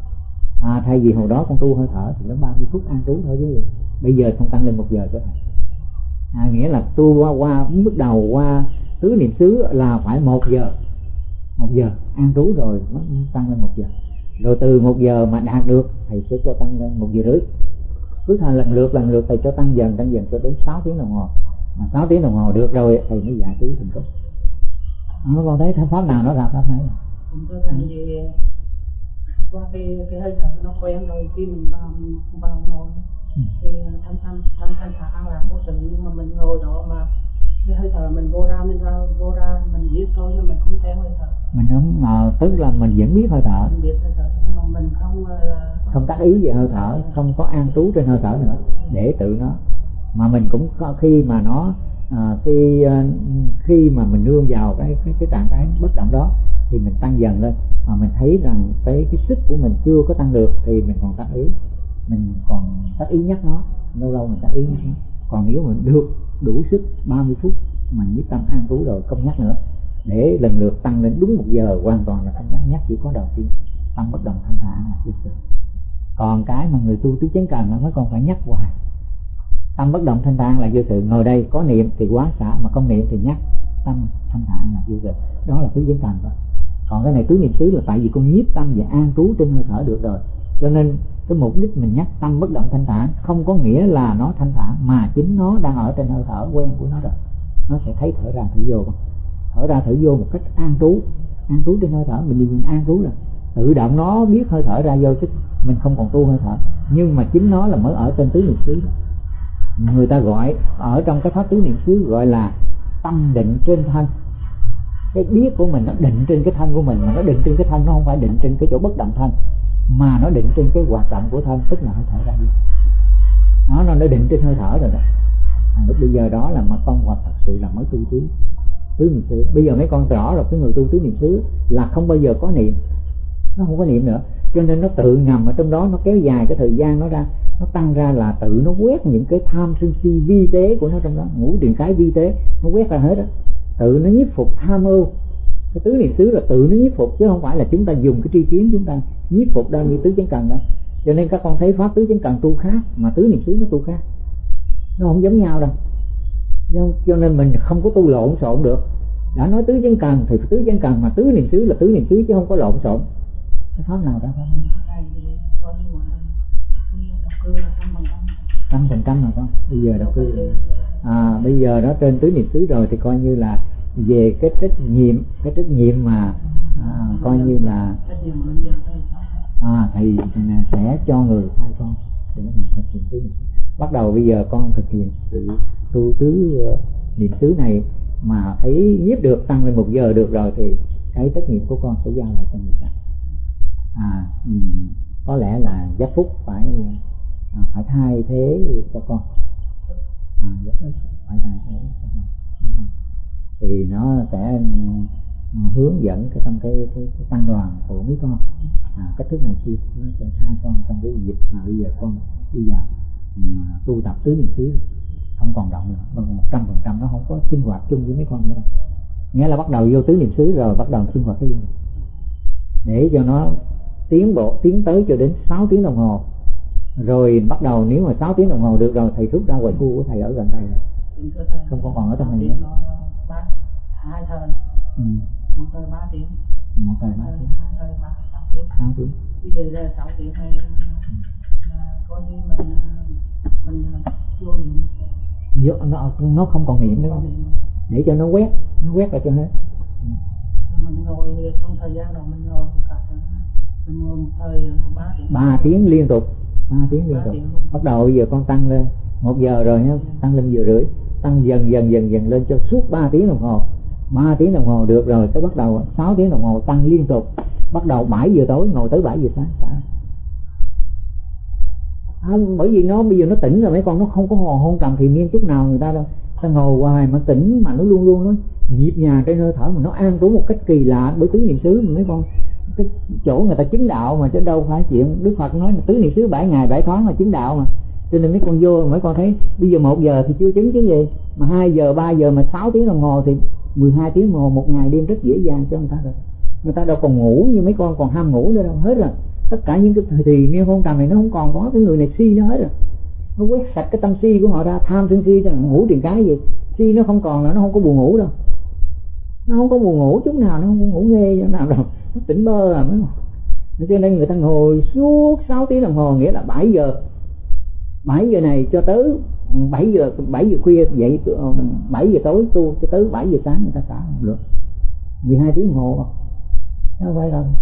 Speaker 1: À, thay vì hồi đó con tu hơi thở thì nó ba mươi phút an trú thôi chứ gì. Bây giờ con tăng lên một giờ cho thầy. À, nghĩa là tu qua qua bước đầu qua tứ niệm xứ là phải một giờ, một giờ an trú rồi nó tăng lên một giờ. Rồi từ một giờ mà đạt được thầy sẽ cho tăng lên một giờ rưỡi. Cứ thành lần lượt lần lượt thầy cho tăng dần tăng dần cho đến sáu tiếng đồng hồ. Mà sáu tiếng đồng hồ được rồi thầy mới giải trú thành công. Nó con thấy pháp nào nó ra pháp này.
Speaker 4: Tôi thấy gì qua cái cái hơi thở nó quen rồi, khi mình vào vào ngồi ừ. thì thanh thanh thanh thanh thản là vô sự, nhưng mà mình ngồi đó mà cái hơi thở mình vô ra mình ra vô ra mình biết thôi, nhưng mình không theo hơi thở.
Speaker 1: Mình không mà tức là mình vẫn biết hơi thở.
Speaker 4: Mình biết hơi thở nhưng mà mình không là
Speaker 1: không tác ý về hơi thở, không có an trú trên hơi thở nữa để tự nó. Mà mình cũng có khi mà nó à, khi khi mà mình nương vào cái cái cái trạng thái bất động đó thì mình tăng dần lên, mà mình thấy rằng cái cái sức của mình chưa có tăng được thì mình còn tác ý, mình còn tác ý nhắc nó, lâu lâu mình tác ý nhắc nó. Còn nếu mình được đủ sức ba mươi phút mà nhiếp tâm an trú rồi không nhắc nữa, để lần lượt tăng lên đúng một giờ hoàn toàn là không nhắc, nhắc chỉ có đầu tiên tâm bất động thanh thản là vô sự. Còn cái mà người tu tứ chánh cần nó mới còn phải nhắc hoài. Tâm bất động thanh thản là vô sự, ngồi đây có niệm thì quán xả, mà không niệm thì nhắc tâm thanh thản là vô sự. Đó là tứ chánh cần đó. Còn cái này tứ niệm xứ là tại vì con nhiếp tâm và an trú trên hơi thở được rồi, cho nên cái mục đích mình nhắc tâm bất động thanh thản không có nghĩa là nó thanh thản, mà chính nó đang ở trên hơi thở quen của nó rồi. Nó sẽ thấy thở ra thở vô, thở ra thở vô một cách an trú, an trú trên hơi thở. Mình mình an trú rồi tự động nó biết hơi thở ra vô, chứ mình không còn tu hơi thở, nhưng mà chính nó là mới ở trên tứ niệm xứ. Người ta gọi ở trong cái pháp tứ niệm xứ gọi là tâm định trên thân. Cái biết của mình nó định trên cái thân của mình, mà nó định trên cái thân, nó không phải định trên cái chỗ bất động thân, mà nó định trên cái hoạt động của thân, tức là hơi thở ra vô. Nó nó định trên hơi thở rồi đó. À, lúc bây giờ đó là mà con Phật thật sự là mới tu tứ tứ tứ niệm xứ. Bây giờ mấy con rõ rồi, cái người tu tứ niệm xứ là không bao giờ có niệm, nó không có niệm nữa, cho nên nó tự ngầm ở trong đó, nó kéo dài cái thời gian nó ra, nó tăng ra là tự nó quét những cái tham sân si vi tế của nó trong đó, ngũ điền cái vi tế nó quét ra hết đó, tự nó nhiếp phục tham ưu. Cái tứ niệm xứ là tự nó nhiếp phục, chứ không phải là chúng ta dùng cái tri kiến chúng ta nhiếp phục đâu như tứ chánh cần đó. Cho nên các con thấy pháp tứ chánh cần tu khác, mà tứ niệm xứ nó tu khác, nó không giống nhau đâu. Cho nên mình không có tu lộn xộn được. Đã nói tứ chánh cần thì tứ chánh cần, mà tứ niệm xứ là tứ niệm xứ chứ không có lộn xộn. Cái pháp nào đó pháp trăm phần trăm mà con. Bây giờ độc cư à, bây giờ đó trên tứ niệm xứ rồi thì coi như là về cái trách nhiệm, cái trách nhiệm mà à, coi như là à, thì sẽ cho người hai con để mà thực hiện tứ niệm. Bắt đầu bây giờ con thực hiện sự tu tứ uh, niệm xứ này mà thấy nhiếp được, tăng lên một giờ được rồi thì cái trách nhiệm của con sẽ giao lại cho người khác. À, um, có lẽ là Giác Phúc phải à, phải thay thế cho con, à, Giác Phúc phải thay thế cho con, thì nó sẽ uh, hướng dẫn cái trong cái cái, cái tăng đoàn của mấy con, à, cách thức này kia nó sẽ thay con trong cái dịch mà bây giờ con đi vào um, tu tập tứ niệm xứ không còn động nữa, một trăm phần trăm nó không có sinh hoạt chung với mấy con nữa đâu. Nghĩa là bắt đầu vô tứ niệm xứ rồi bắt đầu sinh hoạt cái gì để cho nó tiến bộ, tiến tới cho đến sáu tiếng đồng hồ rồi bắt đầu, nếu mà sáu tiếng đồng hồ được rồi thầy rút ra ngoài khu của thầy ở gần đây rồi, không có còn ở trong này nữa.
Speaker 4: Hai thời,
Speaker 1: ừ.
Speaker 4: một thời ba tiếng,
Speaker 1: một thời ba tiếng,
Speaker 4: hai thời ba sáu tiếng,
Speaker 1: sáu tiếng.
Speaker 4: bây giờ là sáu tiếng này là coi như mình mình vô niệm,
Speaker 1: vô, nó nó không còn niệm nữa, để cho nó quét, nó quét lại cho hết.
Speaker 4: ừ. Mình ngồi trong thời gian đó mình ngồi cả thời, mình ngồi một thời ba tiếng,
Speaker 1: ba tiếng liên tục, ba tiếng liên tục. Bắt đầu bây giờ con tăng lên một giờ rồi nhá, tăng lên giờ rưỡi, tăng dần dần dần dần lên cho suốt ba tiếng đồng hồ. ba tiếng đồng hồ được rồi cái bắt đầu sáu tiếng đồng hồ tăng liên tục, bắt đầu bảy giờ tối ngồi tới bảy giờ sáng cả. À, bởi vì nó bây giờ nó tỉnh rồi mấy con, nó không có hồn hôn trầm thiền miên chút nào người ta đâu, ta ngồi hoài mà tỉnh mà nó luôn luôn nó nhịp nhàng trên hơi thở mà nó an trú một cách kỳ lạ. Bởi tứ niệm xứ mà mấy con, cái chỗ người ta chứng đạo mà chứ đâu phải chuyện Đức Phật nói là tứ niệm xứ bảy ngày bảy thoáng là chứng đạo mà. Cho nên mấy con vô mấy con thấy bây giờ một giờ thì chưa chứng chứ gì, mà hai giờ ba giờ mà sáu tiếng đồng hồ thì mười hai tiếng đồng hồ một ngày đêm rất dễ dàng cho người ta rồi. Người ta đâu còn ngủ như mấy con còn ham ngủ nữa đâu, hết rồi. Tất cả những cái thời thì miên hôn trầm này nó không còn có, cái người này si nó hết rồi, nó quét sạch cái tâm si của họ ra, tham sân si ngủ tiền cái gì si nó không còn nữa, nó không có buồn ngủ đâu, nó không có buồn ngủ chút nào, nó không có ngủ nghe chỗ nào đâu, nó tỉnh bơ à. Cho nên người ta ngồi suốt sáu tiếng đồng hồ, nghĩa là bảy giờ bảy giờ này cho tới bảy giờ bảy giờ khuya dậy, bảy giờ tối tu cho tới bảy giờ sáng người ta xả không được, mười hai tiếng đồng hồ không phải đâu.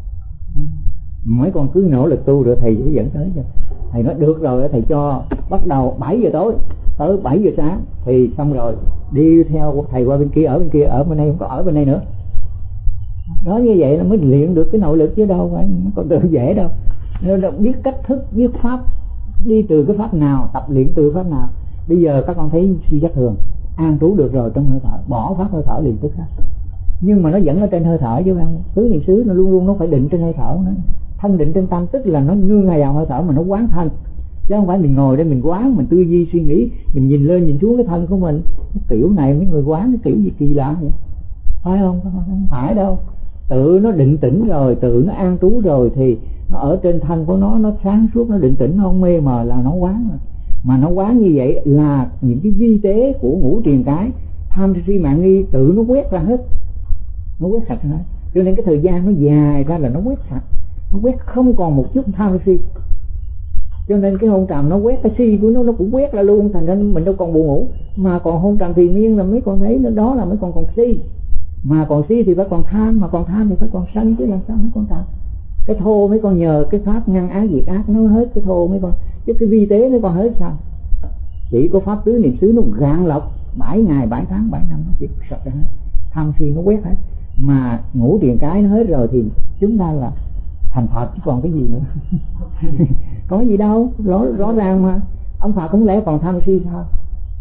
Speaker 1: Mấy con cứ nỗ lực tu rồi thầy sẽ dẫn tới cho thầy. Nói được rồi thầy cho bắt đầu bảy giờ tối tới bảy giờ sáng thì xong rồi đi theo thầy qua bên kia, ở bên kia, ở bên đây không có ở bên đây nữa đó. Như vậy nó mới luyện được cái nội lực chứ đâu phải còn tự dễ đâu. Nó biết cách thức, biết pháp, đi từ cái pháp nào, tập luyện từ pháp nào. Bây giờ các con thấy suy giác thường an trú được rồi trong hơi thở, bỏ pháp hơi thở liền tức khắc, nhưng mà nó vẫn ở trên hơi thở chứ không. Tứ niệm xứ nó luôn luôn nó phải định trên hơi thở, nó thân định trên tâm, tức là nó nương vào hơi thở mà nó quán thân, chứ không phải mình ngồi đây mình quán, mình tư duy suy nghĩ, mình nhìn lên nhìn xuống cái thân của mình. Cái kiểu này mấy người quán cái kiểu gì kỳ lạ vậy, phải không? Không phải đâu. Tự nó định tĩnh rồi, tự nó an trú rồi thì nó ở trên thân của nó, nó sáng suốt, nó định tĩnh, nó không mê mờ là nó quán rồi. Mà nó quán như vậy là những cái vi tế của ngũ triền cái, tham si mạng nghi tự nó quét ra hết, nó quét sạch hết. Cho nên cái thời gian nó dài ra là nó quét sạch, nó quét không còn một chút tham si. Cho nên cái hôn trầm nó quét cái si của nó, nó cũng quét ra luôn, thành ra mình đâu còn buồn ngủ. Mà còn hôn trầm thì miên là mấy con thấy đó là mấy con còn si, mà còn si thì phải còn tham, mà còn tham thì phải còn sân chứ làm sao mấy con trầm. Cái thô mấy con nhờ cái pháp ngăn ác diệt ác nó hết cái thô mấy con, chứ cái vi tế mấy con hết sao. Chỉ có pháp tứ niệm xứ nó gạn lọc bảy ngày bảy tháng bảy năm nó chỉ sạch ra hết, tham si nó quét hết. Mà ngũ triền cái nó hết rồi thì chúng ta là thành Phật chứ còn cái gì nữa. Có gì đâu, rõ, rõ ràng mà. Ông Phật cũng lẽ còn tham si sao?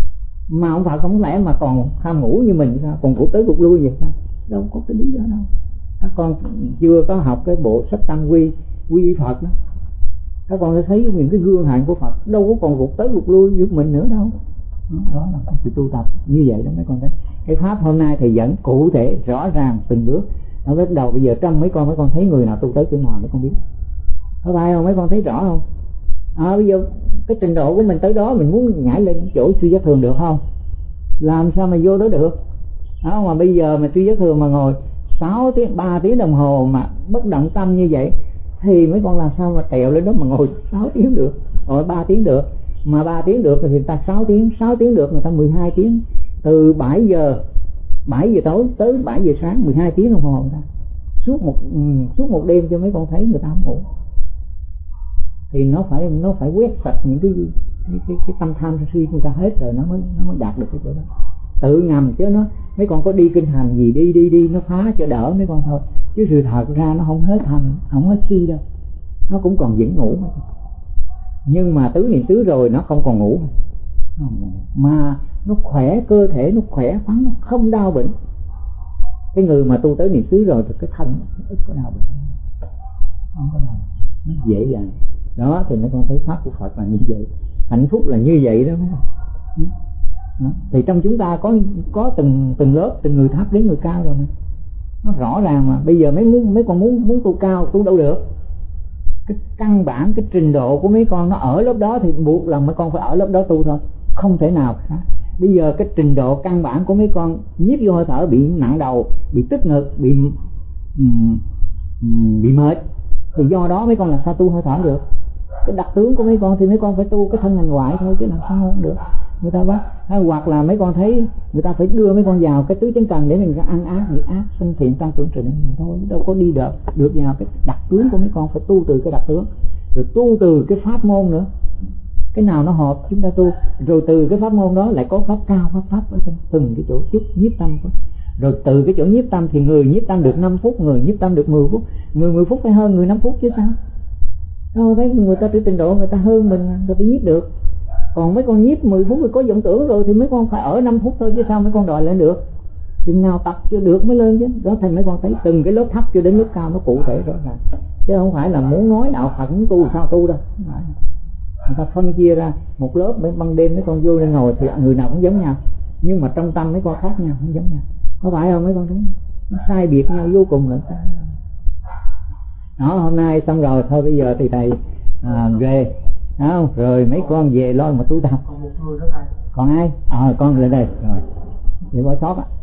Speaker 1: Mà ông Phật không lẽ mà còn ham ngủ như mình sao, còn cuộc tới cuộc lui vậy sao? Đâu có cái lý đó đâu. Các con chưa có học cái bộ sách Tam Quy Quy Phật đó, các con sẽ thấy những cái gương hạnh của Phật, đâu có còn cuộc tới cuộc lui giúp mình nữa đâu. Đó là cái sự tu tập như vậy đó mấy con thấy. Cái pháp hôm nay thầy dẫn cụ thể rõ ràng từng bước. Nó bắt đầu bây giờ trong mấy con mấy con thấy người nào tu tới chỗ nào mấy con biết, có phải không? Mấy con thấy rõ không? À, bây giờ cái trình độ của mình tới đó, mình muốn nhảy lên chỗ suy giác thường được không? Làm sao mà vô đó được? Đó, mà bây giờ mà suy giác thường mà ngồi sáu tiếng, ba tiếng đồng hồ mà bất động tâm như vậy thì mấy con làm sao mà trèo lên đó mà ngồi sáu tiếng được, ngồi ba tiếng được. Mà ba tiếng được thì người ta sáu tiếng, sáu tiếng được người ta mười hai tiếng. Từ bảy giờ bảy giờ tối tới bảy giờ sáng, mười hai tiếng đồng hồ người ta. Suốt một suốt một đêm cho mấy con thấy người ta không ngủ. Thì nó phải nó phải quét sạch những cái cái cái, cái tâm tham sân si người ta hết rồi nó mới nó mới đạt được cái chỗ đó. Tự ngầm chứ nó mấy con có đi kinh hành gì đi đi đi nó phá cho đỡ mấy con thôi, chứ sự thật ra nó không hết tham, không hết si đâu, nó cũng còn vẫn ngủ. Nhưng mà tứ niệm xứ rồi nó không còn ngủ, mà nó khỏe, cơ thể nó khỏe khoắn, nó không đau bệnh. Cái người mà tu tới niệm xứ rồi thì cái thân nó ít có đau bệnh, không có đau, nó dễ dàng. Đó thì mấy con thấy pháp của Phật là như vậy, hạnh phúc là như vậy đó mấy con. Đó. Thì trong chúng ta có có từng từng lớp, từng người thấp đến người cao rồi mà nó rõ ràng. Mà bây giờ mấy muốn mấy con muốn muốn tu cao tu đâu được. Cái căn bản cái trình độ của mấy con nó ở lớp đó thì buộc là mấy con phải ở lớp đó tu thôi, không thể nào khác. Bây giờ cái trình độ căn bản của mấy con nhiếp vô hơi thở bị nặng đầu, bị tức ngực, bị um, um, bị mệt, thì do đó mấy con làm sao tu hơi thở được. Cái đặc tướng của mấy con thì mấy con phải tu cái thân hành ngoại thôi, chứ làm sao không được. Người ta bắt hay hoặc là mấy con thấy người ta phải đưa mấy con vào cái tứ chánh cần để mình ăn ác, diệt ác, sinh thiện, tăng trưởng trình thôi, đâu có đi được được vào cái đặc tướng của mấy con. Phải tu từ cái đặc tướng, rồi tu từ cái pháp môn nữa, cái nào nó hợp chúng ta tu, rồi từ cái pháp môn đó lại có pháp cao, pháp pháp ở trong từng cái chỗ chút nhiếp tâm. Rồi từ cái chỗ nhiếp tâm thì người nhiếp tâm được năm phút, người nhiếp tâm được mười phút, người mười phút phải hơn người năm phút chứ sao. Đâu thấy người ta tới trình độ người ta hơn mình người ta nhiếp được. Còn mấy con nhiếp mười phút rồi có vọng tưởng rồi thì mấy con phải ở năm phút thôi chứ sao mấy con đòi lên được. Chừng nào tập chưa được mới lên chứ. Đó thành mấy con thấy từng cái lớp thấp cho đến lớp cao nó cụ thể rõ ràng, chứ không phải là muốn nói đạo Phật muốn tu sao tu đâu. Người ta phân chia ra một lớp, mấy ban đêm mấy con vô lên ngồi thì người nào cũng giống nhau, nhưng mà trong tâm mấy con khác nhau, không giống nhau, có phải không mấy con thấy? Nó sai biệt nhau vô cùng lận. Đó, hôm nay xong rồi thôi bây giờ thì thầy à, về, không? Rồi mấy con về lo mà tu tập.
Speaker 3: Còn một người nữa thầy.
Speaker 1: Còn ai? Ờ à, con lên đây rồi. Để bỏ sót á.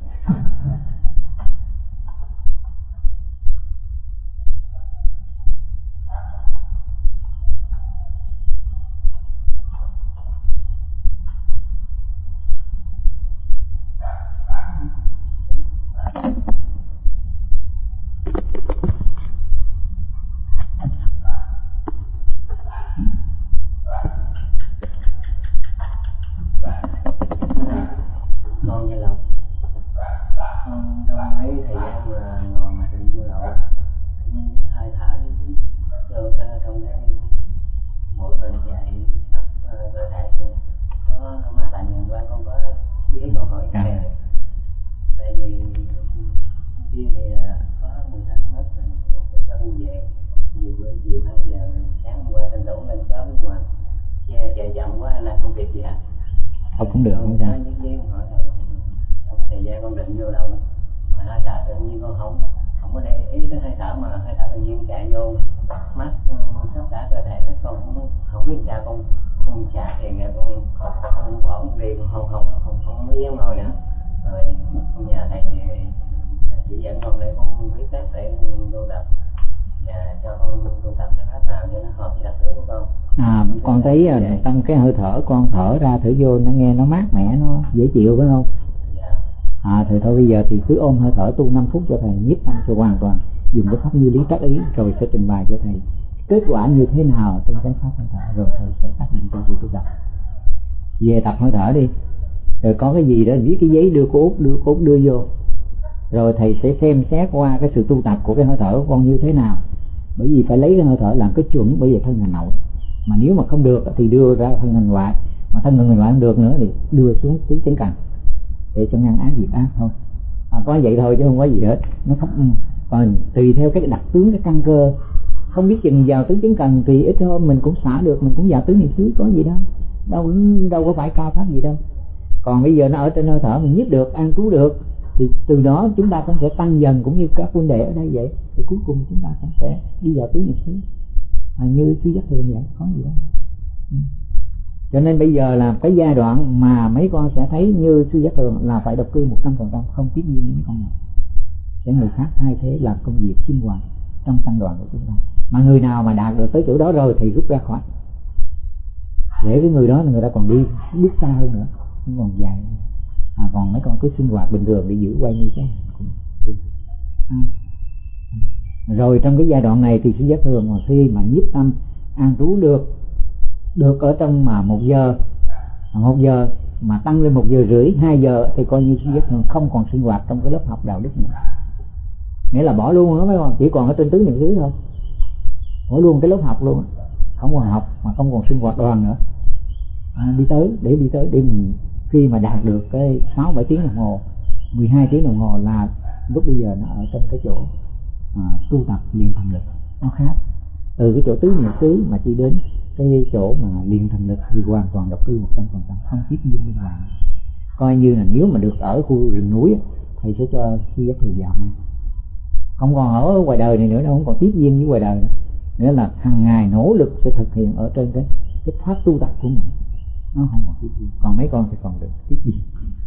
Speaker 2: Con nghe lộc, con trong mấy thời gian mà ngồi mà định vô lậu, những cái hơi thở vô trong cái mũi mình chạy khắp cơ thể rồi. Có má tại ngày qua con có ghế câu hỏi cái này, tại vì kia thì có mười hai mét rồi cho con về nhiều bữa chiều hai giờ rồi sáng hôm qua tranh thủ lên sớm, nhưng mà xe chạy chậm quá nên là không kịp gì ạ.
Speaker 1: Không cũng được không sao.
Speaker 2: Trong thời gian con định vô đầu mà hơi thở tự nhiên con không không có để ý tới hơi thở, mà hơi thở tự nhiên chạy vô mắt tất cả cơ thể hết, con không không biết sao con con xả thì nghe con con bỏ một đi, con không không không không có dám ngồi nữa. Rồi con nhà thầy thì chỉ dẫn con để con viết test để con tu tập và cho con tu tập cái pháp nào cho nó hợp với đặc tướng của con.
Speaker 1: À, con thấy à, trong cái hơi thở con thở ra thở vô nó nghe nó mát mẻ, nó dễ chịu phải không?
Speaker 2: Dạ.
Speaker 1: À thì thôi bây giờ thì cứ ôm hơi thở tu năm phút cho thầy, nhiếp tâm cho hoàn toàn, dùng cái pháp như lý trắc ý, rồi sẽ trình bày cho thầy kết quả như thế nào trên cái pháp hơi thở, rồi thầy sẽ xác định cho tôi tu tập. Về tập hơi thở đi, rồi có cái gì đó viết cái giấy đưa cô Út đưa cô Út đưa vô, rồi thầy sẽ xem xét qua cái sự tu tập của cái hơi thở của con như thế nào. Bởi vì phải lấy cái hơi thở làm cái chuẩn, bởi vì thân hành nội, mà nếu mà không được thì đưa ra thân hành ngoại, mà thân người loại không được nữa thì đưa xuống tứ chánh cần để cho ngăn ác diệt ác thôi. À, có vậy thôi chứ không có gì hết. Nó không, còn tùy theo cái đặc tướng cái căn cơ, không biết chừng vào tứ chánh cần thì ít hôm mình cũng xả được, mình cũng vào tứ niệm xứ, có gì đâu, đâu đâu có phải cao pháp gì đâu. Còn bây giờ nó ở trên hơi thở mình nhiếp được, an trú được, thì từ đó chúng ta cũng sẽ tăng dần, cũng như các huynh đệ ở đây vậy, thì cuối cùng chúng ta cũng sẽ đi vào tứ niệm xứ à, như sư giác thường vậy, có gì đâu. Ừ. Cho nên bây giờ là cái giai đoạn mà mấy con sẽ thấy như sư giác thường là phải độc cư một trăm phần trăm, không tiếp viên những con nào, sẽ người khác thay thế làm công việc sinh hoạt trong tăng đoàn của chúng ta. Mà người nào mà đạt được tới chỗ đó rồi thì rút ra khỏi, để cái người đó là người ta còn đi bước xa hơn nữa, không còn dài. À, còn mấy con cứ sinh hoạt bình thường để giữ quay như thế à. Rồi trong cái giai đoạn này thì sư giác thường mà khi mà nhiếp tâm an trú được được ở trong mà một giờ một giờ mà tăng lên một giờ rưỡi hai giờ thì coi như sư giác thường không còn sinh hoạt trong cái lớp học đạo đức nữa, nghĩa là bỏ luôn đó mấy con, chỉ còn ở trên tứ niệm xứ thôi, bỏ luôn cái lớp học luôn, không còn học mà không còn sinh hoạt đoàn nữa. À, đi tới để đi tới để mình khi mà đạt được cái sáu bảy tiếng đồng hồ, mười hai tiếng đồng hồ là lúc bây giờ nó ở trong cái chỗ à, tu tập luyện thần lực, nó khác từ cái chỗ tứ niệm xứ mà chỉ đến cái chỗ mà luyện thần lực thì hoàn toàn độc cư một trăm phần trăm, không tiếp duyên bên ngoài. Coi như là nếu mà được ở khu rừng núi thầy sẽ cho sư giác thường vào, không còn ở ngoài đời này nữa, nó không còn tiếp duyên với ngoài đời nữa, nghĩa là hàng ngày nỗ lực sẽ thực hiện ở trên cái cái pháp tu tập của mình, nó không còn tiếp duyên. Còn mấy con thì còn được tiếp duyên.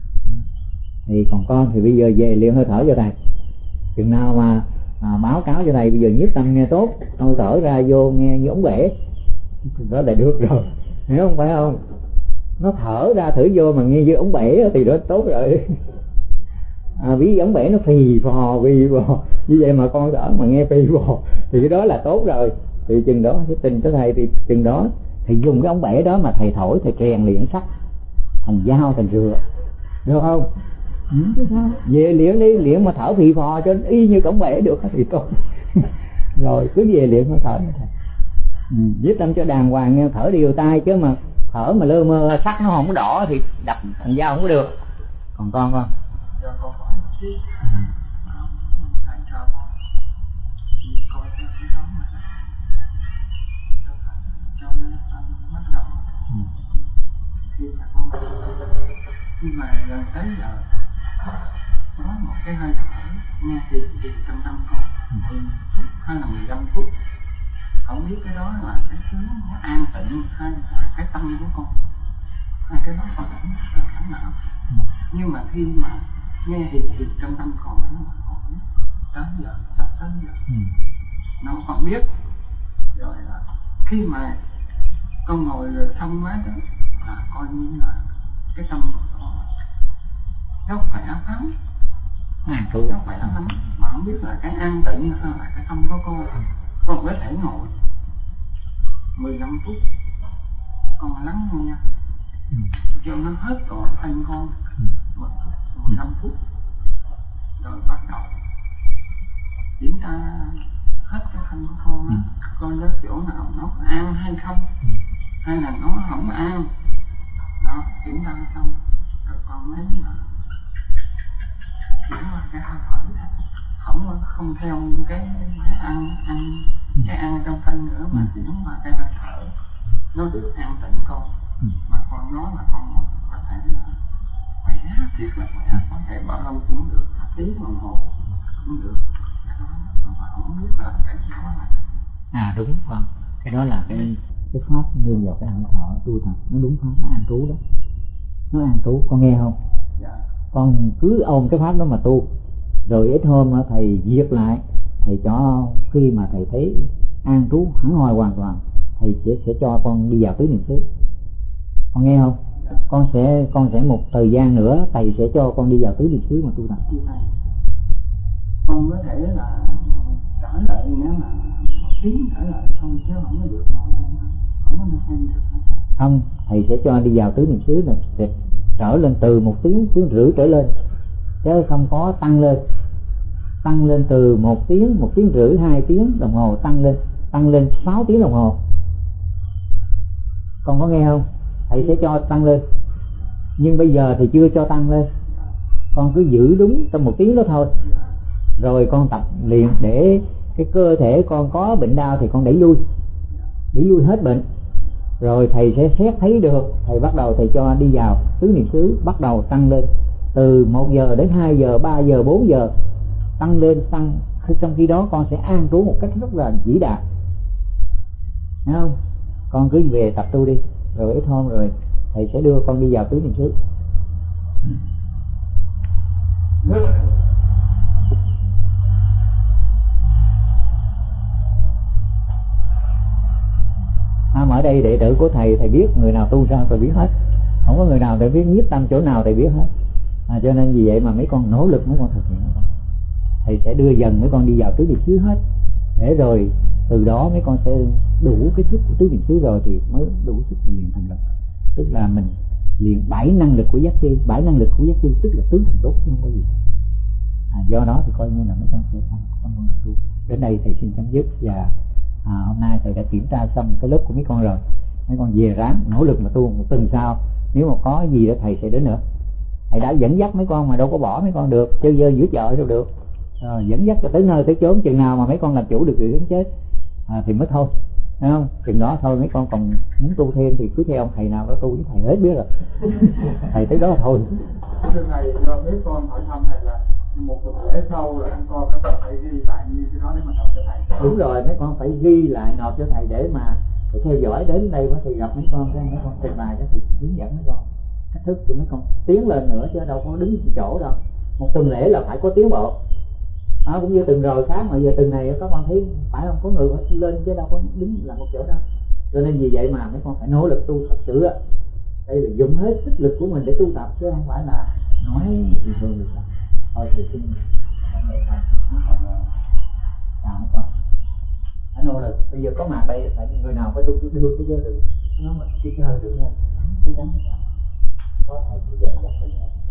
Speaker 1: Thì còn con thì bây giờ về luyện hơi thở cho thầy, chừng nào mà à, báo cáo cho thầy bây giờ nhiếp tâm nghe tốt, hơi thở ra vô nghe như ống bể, đó là được rồi, hiểu không, phải không? Nó thở ra thử vô mà nghe như ống bể thì đó tốt rồi. À, ví ống bể nó phì phò phì phò như vậy mà con thở mà nghe phì phò thì cái đó là tốt rồi. Thì chừng đó cái tình tới thầy thì chừng đó thầy dùng cái ống bể đó mà thầy thổi, thầy rèn luyện sắt thành dao thành rửa, được không? Ừ, về luyện đi, luyện mà thở phì phò cho y như ống bể được thì tốt. Rồi cứ về luyện nó thở thầy. Ừ, viết tâm cho đàng hoàng nghe, thở đều tay chứ mà thở mà lơ mơ sắt nó không có đỏ thì đập thành dao không có được. Còn con con
Speaker 4: cho con hỏi một chút, thầy cho con chỉ coi theo cái đó mà cho nó bắt đầu khi mà con khi mà gần tới giờ có một cái hơi thở nghe thì thì trong tâm con mười phút hay là mười lăm phút, không biết cái đó là cái thứ nó an tịnh hay là cái tâm của con, hay cái đó con không biết là cái nào. Nhưng mà khi mà nghe thì thì trong tâm con nó còn biết tới giờ sắp tới giờ ừ. Nó còn biết rồi là khi mà con ngồi thông quá đó là coi như là cái tâm của con nó khỏe lắm, nó khỏe lắm mà không biết là cái an tịnh hay là cái tâm của con. Con có thể ngồi mười lăm phút con lắng nghe cho nó hết toàn thân con mười lăm phút rồi bắt đầu kiểm tra hết cái thân của con đó, coi nó chỗ nào nó an hay không, hay là nó không an đó, kiểm tra xong rồi con mới là chuyển qua cái hơi thở, không không theo cái cái ăn ăn cái ăn trong thân nữa mà chuyển qua cái hơi thở, nó được an tịnh con. Mà con nói là con có thể là khỏe, thiệt là khỏe, có thể bao lâu cũng được, tiếng đồng hồ cũng được, cái đó mà không biết là cái đó là
Speaker 1: à đúng không? Cái đó là cái cái pháp nương vào cái hơi thở tu tập, nó đúng pháp, nó an trú đó, nó an trú, con nghe không?
Speaker 4: Dạ.
Speaker 1: Con cứ ôm cái pháp đó mà tu, rồi ít hôm thầy viết lại, thầy cho khi mà thầy thấy an trú hẳn hồi hoàn toàn, thầy sẽ, sẽ cho con đi vào tứ niệm xứ, con nghe không? Dạ. Con sẽ con sẽ một thời gian nữa thầy sẽ cho con đi vào tứ niệm xứ mà tu tập.
Speaker 4: Con có thể là trở lại nếu mà một tiếng trở lại không chứ không có được ngồi không, không có hay được không?
Speaker 1: Không, thầy sẽ cho đi vào tứ niệm xứ là sẽ trở lên từ một tiếng tiếng rưỡi trở lên, chứ không có tăng lên, tăng lên từ một tiếng một tiếng rưỡi hai tiếng đồng hồ, tăng lên tăng lên sáu tiếng đồng hồ. Con có nghe không? thầy sẽ cho tăng lên. Nhưng bây giờ thì chưa cho tăng lên, con cứ giữ đúng trong một tiếng đó thôi, rồi con tập luyện để cái cơ thể con có bệnh đau thì con đẩy lui, đẩy lui hết bệnh. Rồi thầy sẽ xét thấy được, thầy bắt đầu thầy cho đi vào tứ niệm xứ, bắt đầu tăng lên từ một giờ đến hai giờ, ba giờ, bốn giờ, tăng lên tăng. Trong khi đó con sẽ an trú một cách rất là vĩ đại, thấy không? Con cứ về tập tu đi, rồi ít hôm rồi thầy sẽ đưa con đi vào tứ niệm xứ. À, mà ở đây đệ tử của thầy, thầy biết người nào tu sao thầy biết hết, không có người nào thầy biết nhiếp tâm chỗ nào thầy biết hết. À, cho nên vì vậy mà mấy con nỗ lực mấy con thực hiện, thầy sẽ đưa dần mấy con đi vào tứ niệm xứ hết, để rồi từ đó mấy con sẽ đủ cái sức của tứ niệm xứ rồi thì mới đủ sức để luyện thần lực. Tức là mình luyện bảy năng lực của giác chi, bảy năng lực của giác chi tức là tứ thần tốt chứ không có gì. À, do đó thì coi như là mấy con sẽ không có năng lực tu. Đến đây thầy xin chấm dứt, và à, hôm nay thầy đã kiểm tra xong cái lớp của mấy con rồi. Mấy con về ráng nỗ lực mà tu một tuần sau, nếu mà có gì đó thầy sẽ đến nữa. Thầy đã dẫn dắt mấy con mà đâu có bỏ mấy con được, chơi dơ giữa chợ đâu được. À, dẫn dắt cho tới nơi tới chốn, chừng nào mà mấy con làm chủ được sự sống chết à, thì mới thôi, thấy không? Chừng đó thôi, mấy con còn muốn tu thêm thì cứ theo ông thầy nào đó tu với thầy hết biết rồi. Thầy tới đó là thôi.
Speaker 2: Cái này do mấy con hỏi thăm thầy là một tuần lễ sau là các con các phải ghi lại như cái đó để mà nộp cho thầy.
Speaker 1: Đúng rồi, mấy con phải ghi lại nộp cho thầy để mà thầy theo dõi. Đến đây quá thì gặp mấy con, cái mấy con trình bày cái thầy hướng dẫn mấy con cách thức của mấy con tiến lên nữa, chứ đâu có đứng chỗ đâu. Một tuần lễ là phải có tiến bộ. À, cũng như tuần rồi khác mà giờ tuần này các con thấy phải không, có người phải lên chứ đâu có đứng là một chỗ đâu. Cho nên vì vậy mà mấy con phải nỗ lực tu thật sự á. Đây là dùng hết sức lực của mình để tu tập chứ không phải là nói bình thường được đâu. Thôi thì xin chào mấy con. Phải nỗ lực. Bây giờ có mặt đây phải người nào phải tu được cái chứ được. Nó mà cái chơi được nha. Cố gắng. Có thầy bây giờ gặp phải